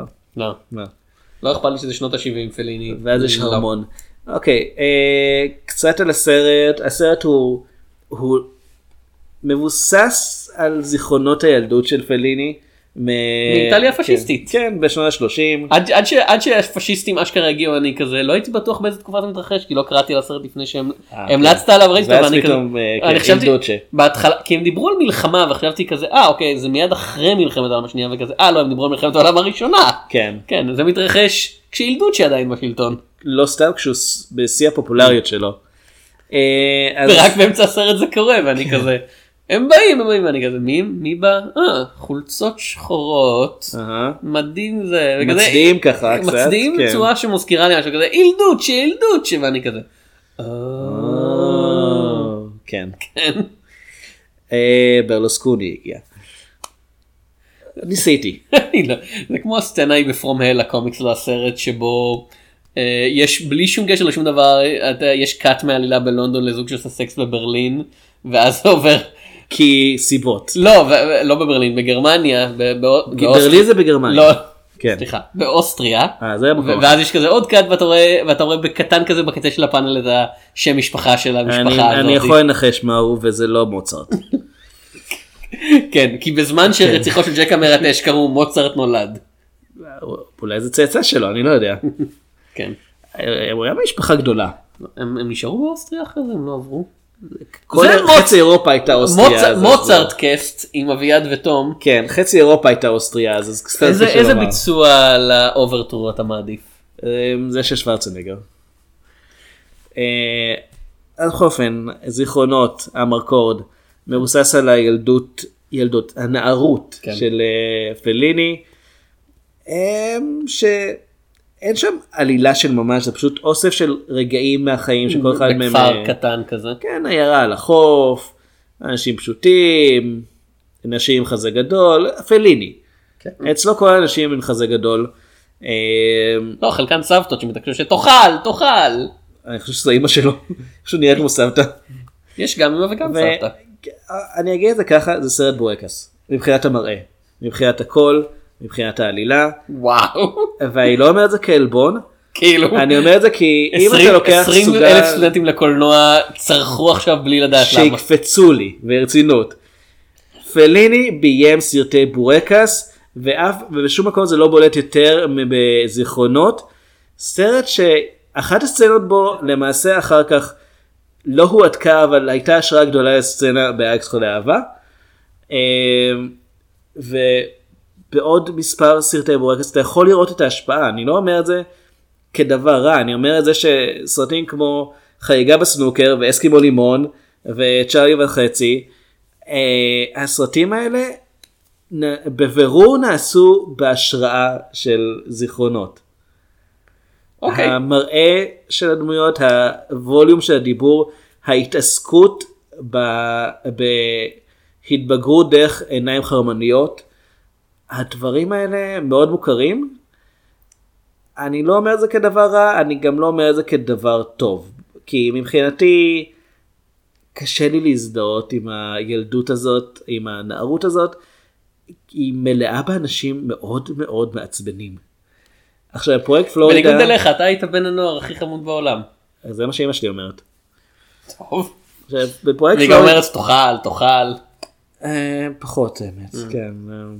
לא אכפת לי שזה שנות ה-70 פליני. ואז יש הרמון. אוקיי, קצת על הסרט. הסרט הוא מבוסס על זיכרונות הילדות של פליני. מאיטליה פשיסטית. כן, בשנות ה-30. עד שהפשיסטים אשכרה הגיעו, אני כזה, לא הייתי בטוח באיזה תקופה זה מתרחש, כי לא קראתי על הסרט לפני שהם המלצת עליו ראיתי, ואני כזה, אני חשבתי, בהתחלה, כי הם דיברו על מלחמה, וחשבתי כזה, אוקיי, זה מיד אחרי מלחמת העולם השנייה, וכזה, לא, הם דיברו על מלחמת העולם הראשונה. כן, זה מתרחש כשילדות עדיין בשלטון. לא סתם, כשהוא בשיא הפופולריות שלו. ורק באמצע הסרט זה קורה, ואני כזה, הם באים, ואני כזה, מי בא? חולצות שחורות, מדהים זה. מצדיעים ככה קצת. מצדיעים בצורה שמוזכירה לי משהו כזה, ילדות, ואני כזה. כן. ברלוסקוני הגיע. ניסיתי. זה כמו הסצנה היא בפרום הל, הקומיקס לסרט שבו יש בלי שום קשר לשום דבר, יש קאט מעלילה בלונדון לזוג שעושה סקס בברלין, ואז זה עובר. כי סיבות. לא בברלין, בגרמניה. ברלין זה בגרמניה. לא, סליחה, באוסטריה. ואז יש כזה עוד קאט ואתה רואה בקטן כזה בקצה של הפאנל את השם משפחה של המשפחה הזאת. אני יכול לנחש מהו וזה לא מוצרט. כן, כי בזמן שרציחו של ג'ק המרטש קראו מוצרט נולד. אולי זה צאצא שלו, אני לא יודע. כן. הוא היה משפחה גדולה. הם נשארו באוסטריה אחרי זה, הם לא עברו. חצי אירופה הייתה אוסטריה. מוצרט קאסט עם אביעד ותום. כן, חצי אירופה הייתה אוסטריה. איזה ביצוע לאוברטור אתה מעדיף? זה של שוורצנגר. בכל אופן, זיכרונות, המרקורד, מבוסס על הילדות, הנערות של פליני, אין שם עלילה של ממש, זה פשוט אוסף של רגעים מהחיים שכל אחד מהם... בכפר קטן כזה. כן, עיירה על החוף, אנשים פשוטים, אנשים עם חזה גדול, פליני. אצלו כל האנשים עם חזה גדול. לא, חלקן סבתות שמתעקשו שתאכל. אני חושב שזו אימא שלו, שהוא נראה כמו סבתא. יש גם אימא וגם סבתא. אני אגיד את זה ככה, זה סרט בורקס, מבחינת המראה, מבחינת הכל, מבחינת העלילה. וואו. ואני לא אומר את זה כעלבון, כאילו. אני אומר את זה כי אם אתה לוקח 20,000 סטודנטים לקולנוע צרחו עכשיו בלי לדעת למה. שיקפצו לי, ברצינות. פליני ביים סרטי בורקס, ובשום מקום זה לא בולט יותר בזיכרונות. סרט שאחת הסצנות בו למעשה אחר כך לא הועתקה, אבל הייתה השראה גדולה לסצנה באקס חולי אהבה. ובעוד מספר סרטי בורקס אתה יכול לראות את ההשפעה. אני לא אומר את זה כדבר רע, אני אומר את זה שסרטים כמו חגיגה בסנוקר ואסקימו לימון וצ'ארלי וחצי, הסרטים האלה בבירור נעשו בהשראה של זיכרונות. המראה של הדמויות, הווליום של הדיבור, ההתעסקות בהתבגרות דרך עיניים חרמניות, הדברים האלה מאוד מוכרים. אני לא אומר את זה כדבר רע, אני גם לא אומר את זה כדבר טוב, כי מבחינתי קשה לי להזדהות עם הילדות הזאת, עם הנערות הזאת, היא מלאה באנשים מאוד מאוד מעצבנים. עכשיו, פרויקט פלורידה... בניגוד אליך, אתה היית בן הנוער הכי חמוד בעולם. זה מה שאמא שלי אומרת. טוב. עכשיו, בפרויקט פלורידה... אני גם אומרת, תאכל. פחות, האמת, כן.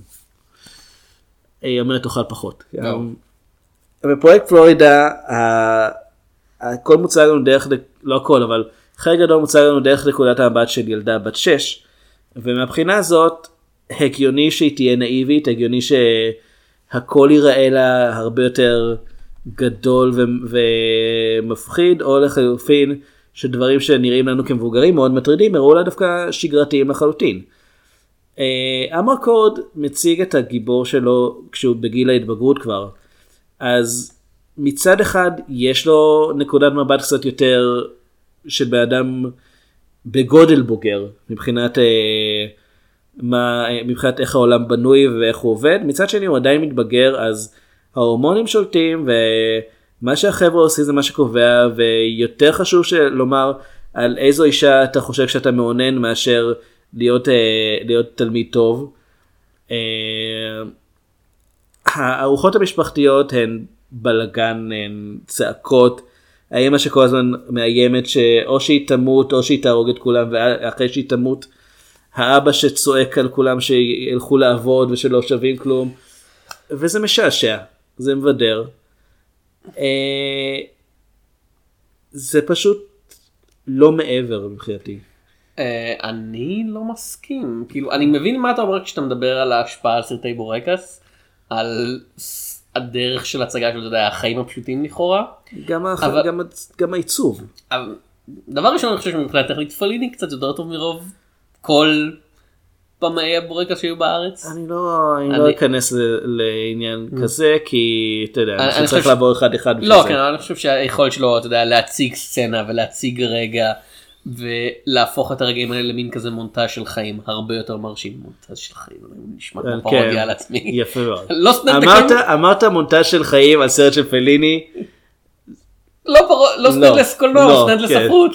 היא אומרת, תאכל פחות. בפרויקט פלורידה, הכל מוצג לנו דרך, לא הכל, אבל חלק גדול מוצג לנו דרך נקודת המבט של ילדה בת 6, ומהבחינה הזאת, הגיוני שהיא תהיה נאיבית, הגיוני שהכל ייראה לה הרבה יותר גדול ומפחיד, או לחלופין שדברים שנראים לנו כמבוגרים מאוד מטרידים, יראו לה דווקא שגרתיים לחלוטין. המרקורד מציג את הגיבור שלו כשהוא בגיל ההתבגרות כבר, אז מצד אחד יש לו נקודת מבט קצת יותר של באדם בגודל בוגר, מבחינת איך העולם בנוי ואיך הוא עובד. מצד שני הוא עדיין מתבגר, אז ההורמונים שולטים, ומה שהחבר'ה עושים זה מה שקובע, ויותר חשוב לומר על איזו אישה אתה חושב שאתה מעונן מאשר להיות תלמיד טוב. הארוחות המשפחתיות הן בלגן, הן צעקות, האמא שכל הזמן מאיימת שאו שהיא תמות או שהיא תהרוג את כולם, ואחרי שהיא תמות האבא שצועק על כולם שילכו לעבוד ושלא שווים כלום, וזה משעשע, זה מבדר. זה פשוט לא מעבר מבחינתי. אני לא מסכים, כאילו אני מבין מה אתה אומר כשאתה מדבר על ההשפעה על סרטי בורקס, על הדרך של הצגה של החיים הפשוטים לכאורה. גם העיצוב. דבר ראשון אני חושב שמבחינת טכנית פליני קצת יותר טוב מרוב כל במאי הבורקס שהיו בארץ. אני לא אכנס לעניין כזה, כי אתה יודע, אני צריך לעבור אחד. לא, כן, אני חושב שהיכולת שלו, אתה יודע, להציג סצנה ולהציג רגע, ולהפוך את הרגעים האלה למין כזה מונטאז' של חיים הרבה יותר מרשים. מונטאז' של חיים, נשמע כמו פרודיה על עצמי. יפה מאוד. אמרת מונטאז' של חיים על סרט של פליני. לא סטנדלס קולנוע, סטנדלס ספרות.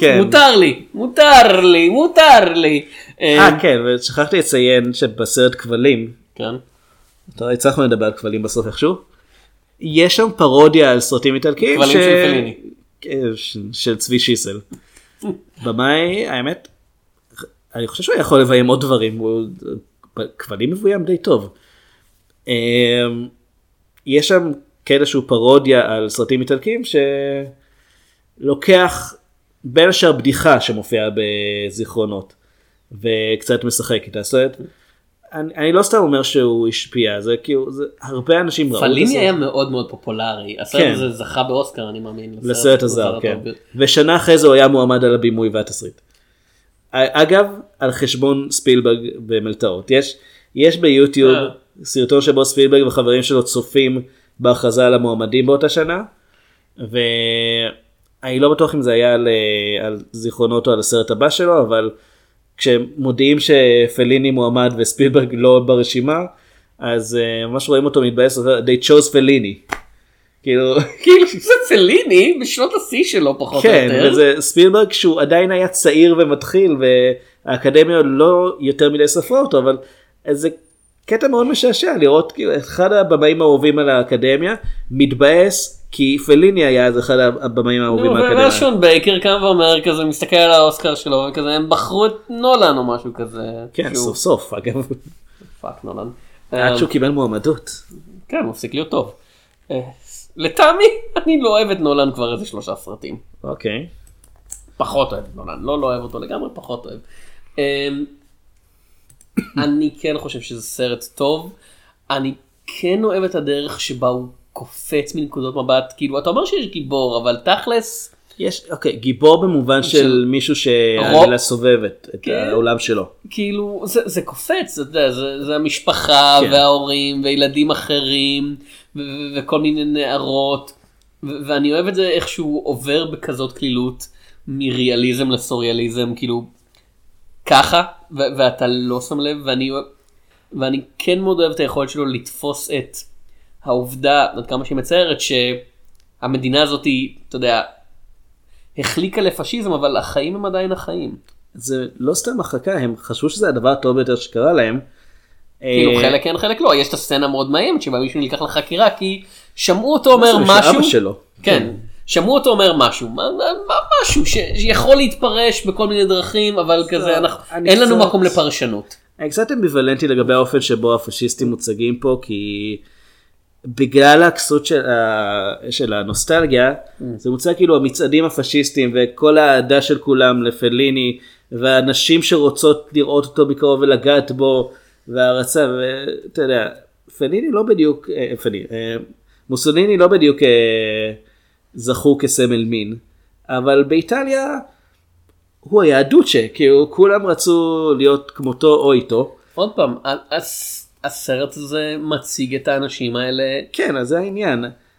מותר לי. כן, ושכחתי לציין שבסרט כבלים, כן. אתה הצלחנו לדבר על כבלים בסוף איכשהו, יש שם פרודיה על סרטים איטלקיים. כבלים של פליני. של צבי שיסל. במאי, האמת, אני חושב שהוא יכול לביים עוד דברים, כבלים מבוים די טוב. יש שם כאלה שהוא פרודיה על סרטים איטלקיים, שלוקח בין השאר בדיחה שמופיעה בזיכרונות, וקצת משחק איתה. זאת אומרת, אני לא סתם אומר שהוא השפיע, זה כאילו, הרבה אנשים ראו את זה. פליני היה מאוד מאוד פופולרי, הסרט הזה זכה באוסקר, אני מאמין. לסרט הזר, כן. ושנה אחרי זה הוא היה מועמד על הבימוי והתסריט. אגב, על חשבון ספילברג במלטעות. יש ביוטיוב סרטון שבו ספילברג וחברים שלו צופים בהכרזה על המועמדים באותה שנה, ואני לא בטוח אם זה היה על זיכרונות או על הסרט הבא שלו, אבל כשמודיעים שפליני מועמד וספילברג לא ברשימה, אז ממש רואים אותו מתבאס, they chose פליני. כאילו זה פליני בשנות השיא שלו פחות או יותר. כן, וזה ספילברג שהוא עדיין היה צעיר ומתחיל, והאקדמיה לא יותר מדי ספרה אותו, אבל זה קטע מאוד משעשע לראות כאילו אחד הבמאים האהובים על האקדמיה מתבאס כי פליני היה אז אחד הבמאים האהובים על האקדמיה. ושון בייקר קם ואומר כזה, מסתכל על האוסקר שלו וכזה, הם בחרו את נולן או משהו כזה. כן, סוף סוף אגב. פאק נולן. עד שהוא קיבל מועמדות. כן, מפסיק להיות טוב. לטעמי אני לא אוהב את נולן כבר איזה 3 סרטים. אוקיי. פחות אוהב את נולן, לא אוהב אותו לגמרי, פחות אוהב. אני כן חושב שזה סרט טוב, אני כן אוהב את הדרך שבה הוא קופץ מנקודות מבט, כאילו אתה אומר שיש גיבור, אבל תכלס... יש, אוקיי, גיבור במובן של מישהו שהעלילה סובבת את העולם שלו. כאילו, זה קופץ, זה המשפחה וההורים וילדים אחרים, וכל מיני נערות, ואני אוהב את זה איך שהוא עובר בכזאת כלילות, מריאליזם לסוריאליזם, כאילו, ככה, ואתה לא שם לב, ואני כן מאוד אוהב את היכולת שלו לתפוס את העובדה, עד כמה שהיא מציירת, שהמדינה הזאת היא, אתה יודע, החליקה לפשיזם, אבל החיים הם עדיין החיים. זה לא סתם מחלקה, הם חשבו שזה הדבר הטוב ביותר שקרה להם. כאילו חלק כן, חלק לא. יש את הסצנה מאוד מאיימת, שבה מישהו נלקח לחקירה, כי שמעו אותו אומר משהו. אבא שלו. כן. שמעו אותו אומר משהו, משהו שיכול להתפרש בכל מיני דרכים, אבל כזה, אין לנו מקום לפרשנות. אני קצת אמביוולנטי לגבי האופן שבו הפשיסטים מוצגים פה, כי בגלל הכסות של הנוסטלגיה, זה מוצג כאילו המצעדים הפשיסטים, וכל העדה של כולם לפליני, והנשים שרוצות לראות אותו בקרוב ולגעת בו, והרצה, ואתה יודע, פליני לא בדיוק, מוסוליני לא בדיוק זכו כסמל מין, אבל באיטליה הוא היה דוצ'ה, כי כולם רצו להיות כמותו או איתו. עוד פעם, הסרט הזה מציג את האנשים האלה. כן, אז זה העניין.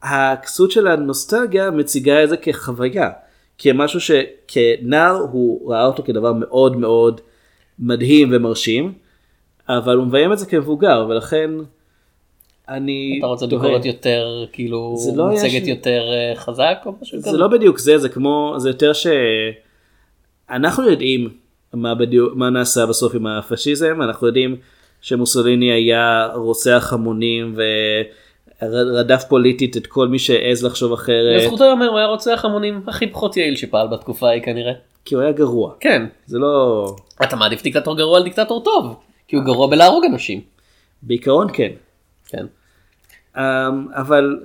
הכסות של הנוסטלגיה מציגה את זה כחוויה, כמשהו שכנער הוא ראה אותו כדבר מאוד מאוד מדהים ומרשים, אבל הוא מביים את זה כמבוגר, ולכן אני... אתה רוצה ביקורת יותר, כאילו, מוצגת יותר חזק או משהו כזה? זה לא בדיוק זה, זה כמו, זה יותר שאנחנו יודעים מה נעשה בסוף עם הפשיזם, אנחנו יודעים שמוסוליני היה רוצח המונים ורדף פוליטית את כל מי שעז לחשוב אחרת. לזכותו אומר, הוא היה רוצח המונים הכי פחות יעיל שפעל בתקופה ההיא כנראה. כי הוא היה גרוע. כן. זה לא... אתה מעדיף דיקטטור גרוע על דיקטטור טוב, כי הוא גרוע בלהרוג אנשים. בעיקרון כן. כן. אבל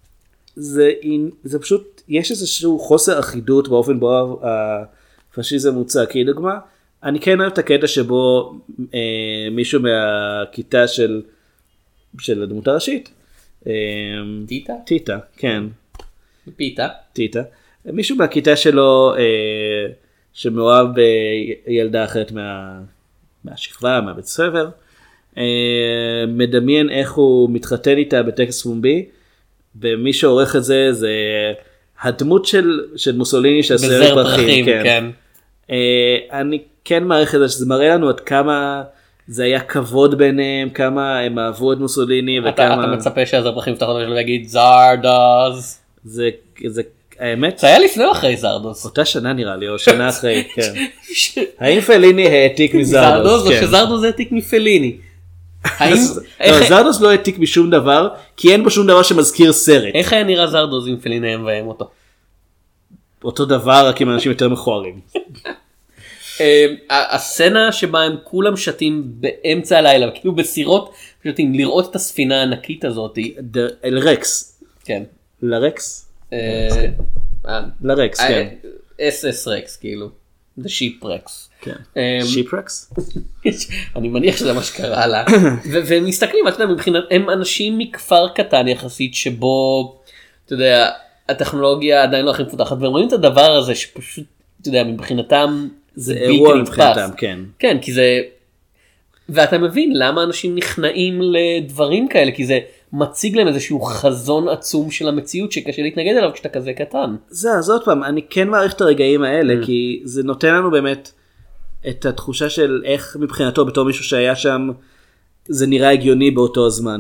זה פשוט, יש איזשהו חוסר אחידות באופן בו הפשיזם מוצג. כי לדוגמה, אני כן אוהב את הקטע שבו מישהו מהכיתה של הדמות הראשית. טיטה? טיטה, כן. פיתה? טיטה. מישהו מהכיתה שלו שמאוהב בילדה אחרת מהשכבה, מהבית ספר. מדמיין איך הוא מתחתן איתה בטקס פומבי, ומי שעורך את זה זה הדמות של מוסוליני של סרט פרחים. כן. אני כן מעריך את זה, שזה מראה לנו עד כמה זה היה כבוד ביניהם, כמה הם אהבו את מוסוליני, וכמה... אתה מצפה שהזר פרחים יפתח אותו שלו ויגיד זרדוס. זה האמת? זה היה לפני או אחרי זרדוס? אותה שנה נראה לי, או שנה אחרי, כן. האם פליני העתיק מזרדוס? זרדוס, או שזרדוס העתיק מפליני? זרדוס לא העתיק משום דבר, כי אין בו שום דבר שמזכיר סרט. איך היה נראה זרדוס אם פליני היה מביים אותו? אותו דבר, רק עם אנשים יותר מכוערים. הסצנה שבה הם כולם שתים באמצע הלילה, כאילו בסירות שתים, לראות את הספינה הענקית הזאת. לרקס. כן. לרקס? לרקס, כן. SS רקס, כאילו. The Shipwrecks. כן. Shipwrecks? אני מניח שזה מה שקרה לה. והם מסתכלים, אתה יודע, מבחינת, הם אנשים מכפר קטן יחסית, שבו, אתה יודע, הטכנולוגיה עדיין לא הכי מפותחת, והם רואים את הדבר הזה שפשוט, אתה יודע, מבחינתם, זה אירוע מבחינתם, כן. כן, כי זה, ואתה מבין למה אנשים נכנעים לדברים כאלה, כי זה מציג להם איזשהו חזון עצום של המציאות שקשה להתנגד אליו כשאתה כזה קטן. אז עוד פעם, אני כן מעריך את הרגעים האלה, כי זה נותן לנו באמת את התחושה של איך מבחינתו בתור מישהו שהיה שם, זה נראה הגיוני באותו הזמן.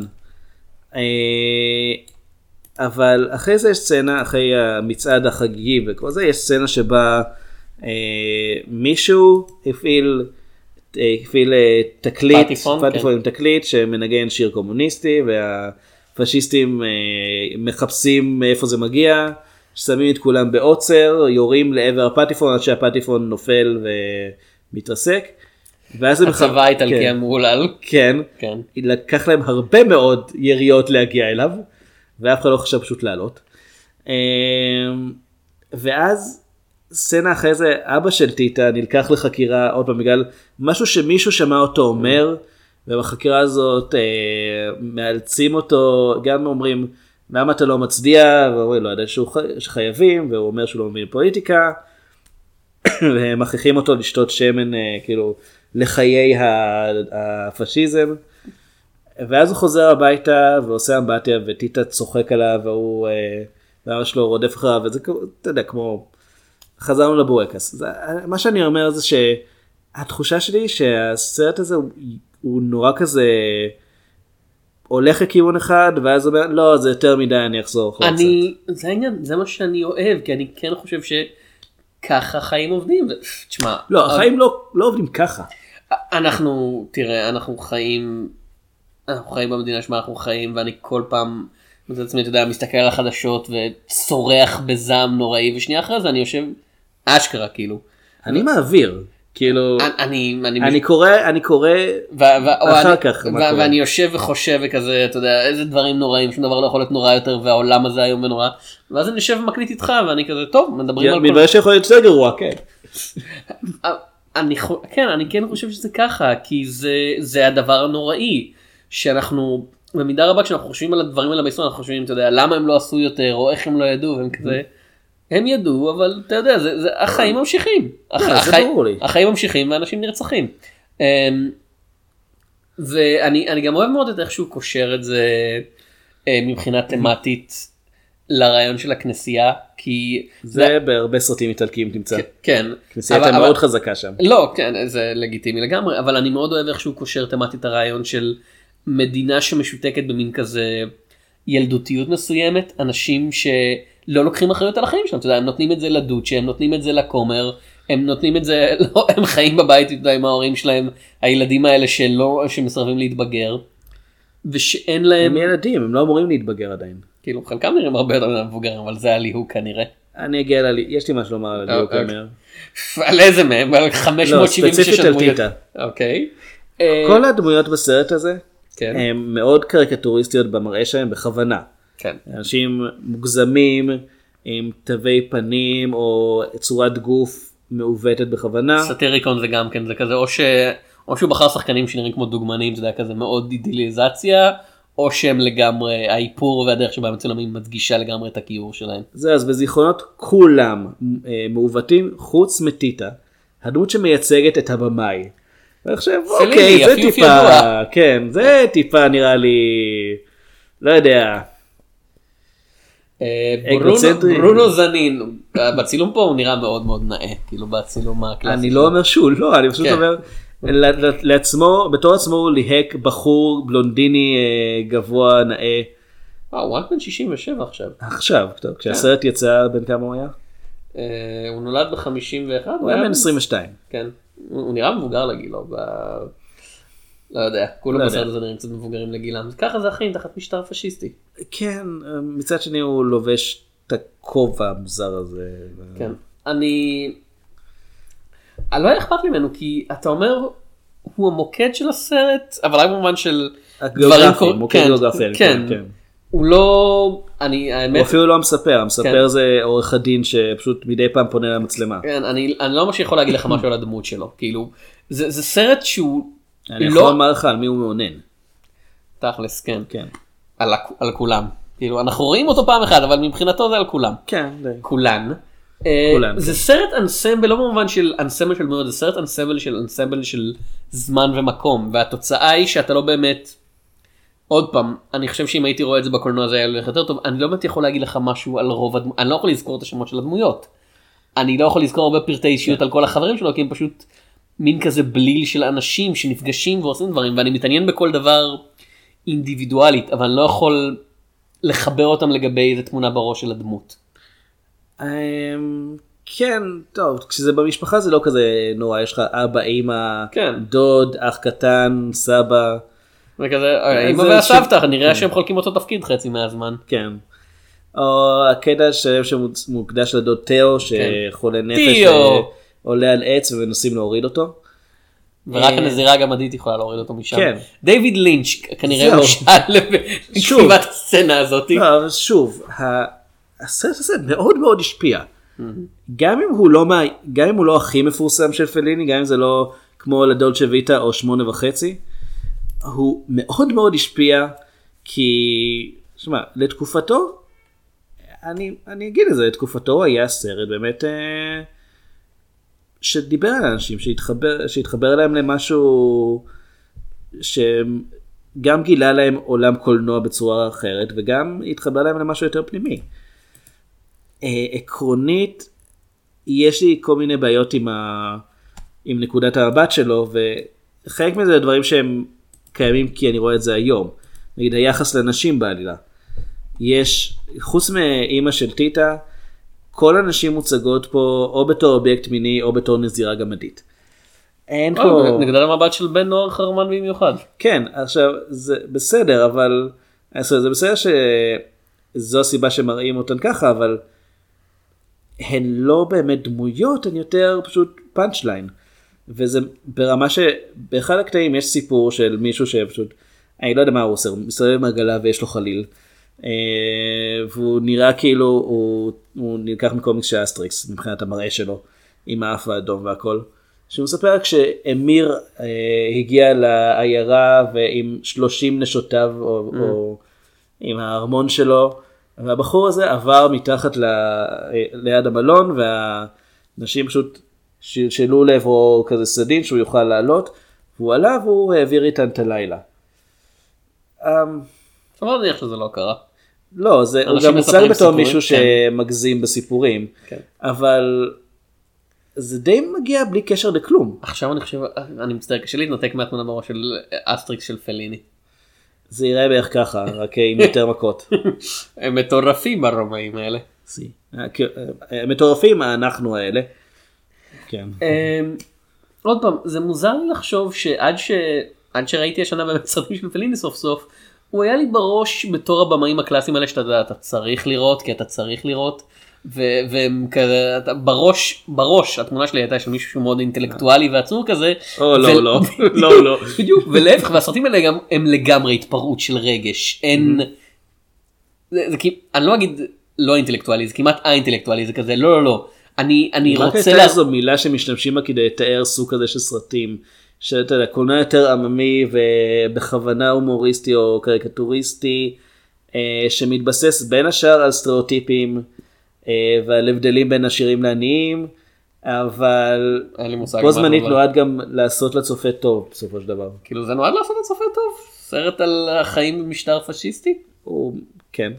אבל אחרי זה יש סצנה, אחרי המצעד החגיגי וכל זה, יש סצנה שבה מישהו הפעיל תקליט, פטיפון עם תקליט שמנגן שיר קומוניסטי, והפשיסטים מחפשים מאיפה זה מגיע, ששמים את כולם בעוצר, יורים לעבר הפטיפון עד שהפטיפון נופל ומתרסק. הצבא האיטלקי המהולל. כן, לקח להם הרבה מאוד יריות להגיע אליו, ואף אחד לא חשב פשוט לעלות. ואז סצנה אחרי זה, אבא של טיטה נלקח לחקירה עוד פעם בגלל משהו שמישהו שמע אותו אומר, ובחקירה הזאת מאלצים אותו, גם אומרים למה אתה לא מצדיע, והוא אומר לו עדיין שחייבים, והוא אומר שהוא לא מבין פוליטיקה, והם מכריחים אותו לשתות שמן כאילו לחיי הפשיזם, ואז הוא חוזר הביתה ועושה אמבטיה, וטיטה צוחק עליו, והוא ואבא שלו רודף אחריו, וזה אתה יודע כמו חזרנו לבורקס. מה שאני אומר זה שהתחושה שלי שהסרט הזה הוא נורא כזה הולך לכיוון אחד, ואז אומר לא זה יותר מדי, אני אחזור. זה העניין, זה מה שאני אוהב, כי אני כן חושב שככה חיים עובדים. תשמע, לא, החיים לא עובדים ככה. תראה, אנחנו חיים במדינה שמה אנחנו חיים, ואני כל פעם אתה יודע, מסתכל על החדשות וצורח בזעם נוראי, ושנייה אחרי זה אני יושב אשכרה כאילו. אני מעביר, כאילו, אני קורא אחר כך. ואני יושב וחושב וכזה, אתה יודע, איזה דברים נוראים, שום דבר לא יכול להיות נורא יותר, והעולם הזה היום ונורא, ואז אני יושב ומקליט איתך, ואני כזה, טוב, מדברים על כל... מדבר שיכול להיות יותר גרוע, כן. אני כן חושב שזה ככה, כי זה הדבר הנוראי, שאנחנו... במידה רבה כשאנחנו חושבים על הדברים האלה בישראל, אנחנו חושבים, אתה יודע, למה הם לא עשו יותר, או איך הם לא ידעו, והם כזה, הם ידעו, אבל אתה יודע, החיים ממשיכים. החיים ממשיכים ואנשים נרצחים. ואני גם אוהב מאוד את איך שהוא קושר את זה מבחינה תמטית, לרעיון של הכנסייה, כי זה בהרבה סרטים איטלקיים תמצא. כן. כנסייה הייתה מאוד חזקה שם. לא, כן, זה לגיטימי לגמרי, אבל אני מאוד אוהב איך שהוא קושר תמטית הרעיון של מדינה שמשותקת במין כזה ילדותיות מסוימת, אנשים שלא לוקחים אחריות על החיים שלהם, אתה יודע, הם נותנים את זה לדוצ'ה, הם נותנים את זה לכומר, הם נותנים את זה, לא, הם חיים בבית עם ההורים שלהם, הילדים האלה שמסרבים להתבגר, ושאין להם... הם ילדים, הם לא אמורים להתבגר עדיין. כאילו, חלקם נראים הרבה יותר מבוגרים, אבל זה הליהוק כנראה. אני אגיע יש לי משהו לומר על הליהוק אומר. על איזה מהם? על 576 לא, ספציפית על טיטה. אוקיי. כל הדמויות בסרט הזה, הן מאוד קריקטוריסטיות במראה שלהם בכוונה. כן. אנשים מוגזמים, עם תווי פנים, או צורת גוף מעוותת בכוונה. סאטיריקון זה גם כן, זה כזה, או שהוא בחר שחקנים שנראים כמו דוגמנים, זה היה כזה מאוד אידיאליזציה, או שהם לגמרי, האיפור והדרך שבה מצולמים מדגישה לגמרי את הכיור שלהם. זה, אז בזיכרונות כולם מעוותים, חוץ מטיטה, הדמות שמייצגת את הבמאי. ואני חושב, אוקיי, זה טיפה, כן, זה טיפה נראה לי, לא יודע. ברונו זנין, בצילום פה הוא נראה מאוד מאוד נאה, כאילו בצילום הקלאסי. אני לא אומר שהוא לא, אני פשוט אומר, לעצמו, בתור עצמו הוא ליהק בחור בלונדיני גבוה נאה. הוא רק בן 67 עכשיו. עכשיו, טוב, כשהסרט יצא בן כמה הוא היה? הוא נולד ב-51. הוא היה בן 22. כן, הוא נראה מבוגר לגילו, לא יודע, כולם בסרט הזה נראים קצת מבוגרים לגילם, ככה זה החיים תחת משטר פשיסטי. כן, מצד שני הוא לובש את הכובע המוזר הזה. כן, אני לא היה אכפת ממנו, כי אתה אומר, הוא המוקד של הסרט, אבל רק במובן של הגיאוגרפי, מוקד גיאוגרפי. כן, הוא לא, הוא אפילו לא המספר, המספר זה עורך הדין שפשוט מדי פעם פונה למצלמה. כן, אני לא ממש יכול להגיד לך משהו על הדמות שלו, כאילו, זה סרט שהוא אני יכול לומר לך על מי הוא מעונן. תכלס, כן. על כולם. כאילו, אנחנו רואים אותו פעם אחת, אבל מבחינתו זה על כולם. כן. כולן. זה סרט אנסמבל, לא במובן של אנסמבל של דמויות, זה סרט אנסמבל של זמן ומקום, והתוצאה היא שאתה לא באמת, עוד פעם, אני חושב שאם הייתי רואה את זה בקולנוע זה היה הולך יותר טוב, אני לא באמת יכול להגיד לך משהו על רוב הדמויות, אני לא יכול לזכור את השמות של הדמויות. אני לא יכול לזכור הרבה פרטי אישיות על כל החברים שלו, כי הם פשוט מין כזה בליל של אנשים שנפגשים ועושים דברים, ואני מתעניין בכל דבר אינדיבידואלית, אבל אני לא יכול לחבר אותם לגבי איזה תמונה בראש של הדמות. כן, טוב, כשזה במשפחה זה לא כזה נורא, יש לך אבא, אמא, דוד, אח קטן, סבא. וכזה, אמא והסבתא, נראה שהם חולקים אותו תפקיד חצי מהזמן. כן. או הקטע שמוקדש לדוד תיאו, שחולה נפש, עולה על עץ ומנסים להוריד אותו. ורק הנזירה הגמדית יכולה להוריד אותו משם. דיוויד לינץ' כנראה הוא שאל לכתיבת הסצנה הזאת. אבל שוב, הסרט הזה מאוד מאוד השפיע. גם אם הוא לא הכי מפורסם של פליני, גם אם זה לא כמו לדולצ'ה ויטה או 8.5, הוא מאוד מאוד השפיע, כי, שמע, לתקופתו, אני אגיד את זה, לתקופתו היה סרט באמת שדיבר על אנשים, שהתחבר להם למשהו שגם גילה להם עולם קולנוע בצורה אחרת, וגם התחבר להם למשהו יותר פנימי. עקרונית, יש לי כל מיני בעיות עם נקודת המבט שלו, וחלק מזה דברים שהם קיימים כי אני רואה את זה היום. נגיד היחס לנשים בעלילה. יש, חוץ מאמא של טיטה, כל הנשים מוצגות פה או בתור אובייקט מיני או בתור נזירה גמדית. אין פה... נגד המבט של בן נוער חרמן במיוחד. כן, עכשיו זה בסדר, אבל זה בסדר שזו הסיבה שמראים אותן ככה, אבל הן לא באמת דמויות, הן יותר פשוט פאנצ'ליין. וזה ברמה שבאחד הקטעים יש סיפור של מישהו שפשוט, אני לא יודע מה הוא עושה, הוא מסתובב מהגלה ויש לו חליל. והוא נראה כאילו הוא נלקח מקומיקס של אסטריקס מבחינת המראה שלו עם האף האדום והכל, שהוא מספר כשאמיר הגיע לעיירה ועם 30 נשותיו או עם הארמון שלו, והבחור הזה עבר מתחת ליד המלון והנשים פשוט שלו לעברו כזה סדין שהוא יוכל לעלות, והוא עלה והוא העביר איתן את הלילה. אבל נניח שזה לא קרה. לא, הוא גם מוצג בתור מישהו שמגזים בסיפורים, אבל זה די מגיע בלי קשר לכלום. עכשיו אני חושב, אני מצטער, קשה להתנתק מהתמונה בראש של אסטריקס של פליני. זה יראה בערך ככה, רק עם יותר מכות. הם מטורפים הרומאים האלה. מטורפים אנחנו האלה. כן. עוד פעם, זה מוזר לי לחשוב שעד שראיתי השנה באמת סרטים של פליני סוף סוף, הוא היה לי בראש בתור הבמאים הקלאסיים האלה שאתה צריך לראות, כי אתה צריך לראות, בראש התמונה שלי הייתה של מישהו שהוא מאוד אינטלקטואלי ועצור כזה. לא. בדיוק, ולהפך, והסרטים האלה הם לגמרי התפרעות של רגש. אני לא אגיד לא אינטלקטואלי, זה כמעט אינטלקטואלי, זה כזה לא. אני רוצה... רק הייתה איזו מילה שמשתמשים בה כדי לתאר סוג כזה של סרטים, שאתה יודע, קולנוע יותר עממי ובכוונה הומוריסטי או קריקטוריסטי, שמתבסס בין השאר על סטריאוטיפים, ועל הבדלים בין עשירים לעניים, אבל פה זמנית נועד גם לעשות לצופה טוב בסופו של דבר. כאילו זה נועד לעשות לצופה טוב? סרט על החיים במשטר פשיסטי? כן.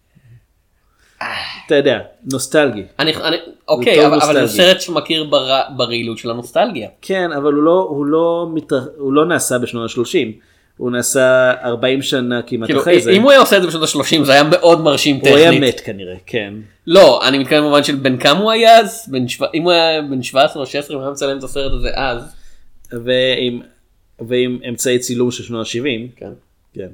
אתה יודע, נוסטלגי. אוקיי, אבל זה סרט שמכיר ברעילות של הנוסטלגיה. כן, אבל הוא לא נעשה בשנות ה-30. הוא נעשה 40 שנה כמעט אחרי זה. אם הוא היה עושה את זה בשנות ה-30 זה היה מאוד מרשים טכנית. הוא היה מת כנראה, כן. לא, אני מתכוון במובן של בן כמה הוא היה אז, אם הוא היה בן 17 או 16, הוא היה מצלם את הסרט הזה אז. ועם אמצעי צילום של שנות ה-70. כן.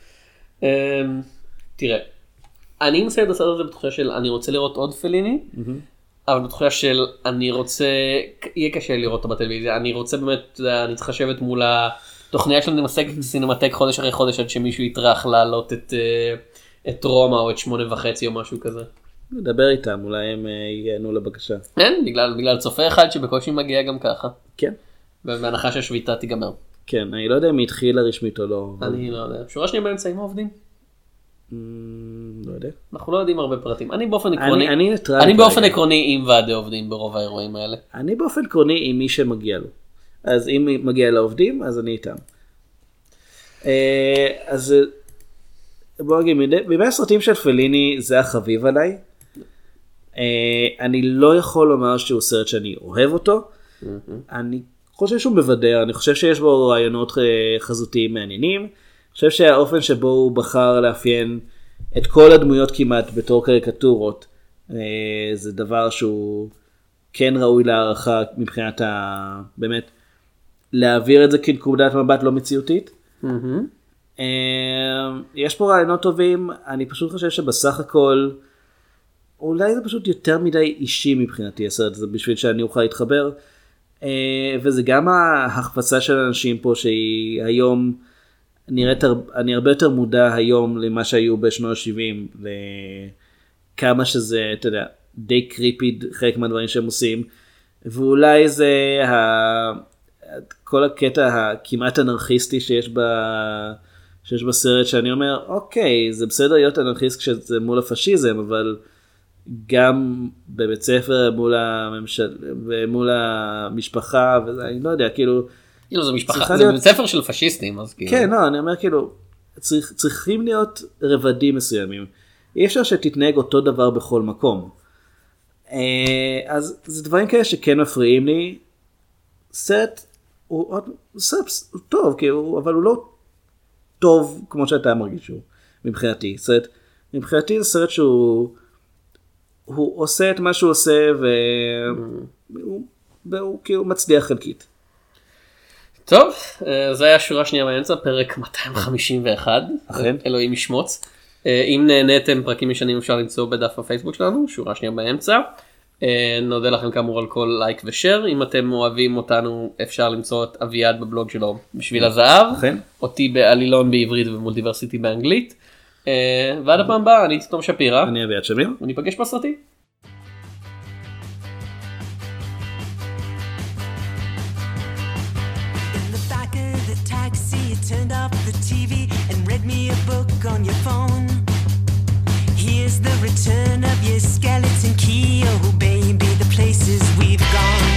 תראה, אני מסיים את הסרט הזה בתחושה של אני רוצה לראות עוד פליני, אבל בתחושה של אני רוצה, יהיה קשה לראות אותו בטלוויזיה, אני רוצה באמת, אני צריך לשבת מול התוכניה שלנו סינמטק חודש אחרי חודש עד שמישהו יטרח להעלות את רומא או את 8.5 או משהו כזה. נדבר איתם, אולי הם ייענו לבקשה. כן, בגלל צופה אחד שבקושי מגיע גם ככה. כן. בהנחה שהשביתה תיגמר. כן, אני לא יודע אם היא התחילה רשמית או לא. אני לא יודע. שורה שנייה באמצעים העובדים? לא יודע. אנחנו לא יודעים הרבה פרטים. אני באופן עקרוני עם ועדי עובדים ברוב האירועים האלה. אני באופן עקרוני עם מי שמגיע לו. אז אם מגיע לעובדים, אז אני איתם. אז בוא נגיד, בימי הסרטים של פליני זה החביב עליי. אני לא יכול לומר שהוא סרט שאני אוהב אותו. אני חושב שהוא מבדר, אני חושב שיש בו רעיונות חזותיים מעניינים. אני חושב שהאופן שבו הוא בחר לאפיין את כל הדמויות כמעט בתור קריקטורות, זה דבר שהוא כן ראוי להערכה מבחינת באמת להעביר את זה כנקודת מבט לא מציאותית. יש פה רעיונות טובים, אני פשוט חושב שבסך הכל אולי זה פשוט יותר מדי אישי מבחינתי הסרט הזה בשביל שאני אוכל להתחבר, וזה גם ההחפצה של אנשים פה שהיא היום אני הרבה יותר מודע היום למה שהיו בשנות ה-70, לכמה שזה, אתה יודע, די קריפי חלק מהדברים שהם עושים, ואולי זה כל הקטע הכמעט אנרכיסטי שיש בסרט, שאני אומר, אוקיי, זה בסדר להיות אנרכיסט כשזה מול הפשיזם, אבל גם בבית ספר מול המשפחה, ואני לא יודע, כאילו זה משפחה, זה בית ספר של פשיסטים, אז כאילו. כן, לא, אני אומר כאילו, צריכים להיות רבדים מסוימים. אי אפשר שתתנהג אותו דבר בכל מקום. אז זה דברים כאלה שכן מפריעים לי. סרט הוא טוב, אבל הוא לא טוב כמו שאתה מרגיש שהוא, מבחינתי. מבחינתי זה סרט שהוא עושה את מה שהוא עושה, והוא כאילו מצליח חלקית. טוב, זה היה שורה שנייה באמצע, פרק 251, אלוהים ישמוץ. אם נהניתם פרקים ישנים אפשר למצוא בדף הפייסבוק שלנו, שורה שנייה באמצע. נודה לכם כאמור על כל לייק ושאר, אם אתם אוהבים אותנו אפשר למצוא את אביעד בבלוג שלו בשביל הזהב, אותי בעלילון בעברית ומולטיברסיטי באנגלית. ועד הפעם הבאה, אני תום שפירא. אני אביעד שמיר. וניפגש בסרטים. Turned off the TV and read me a book on your phone. Here's the return of your skeleton key. Oh baby, the places we've gone.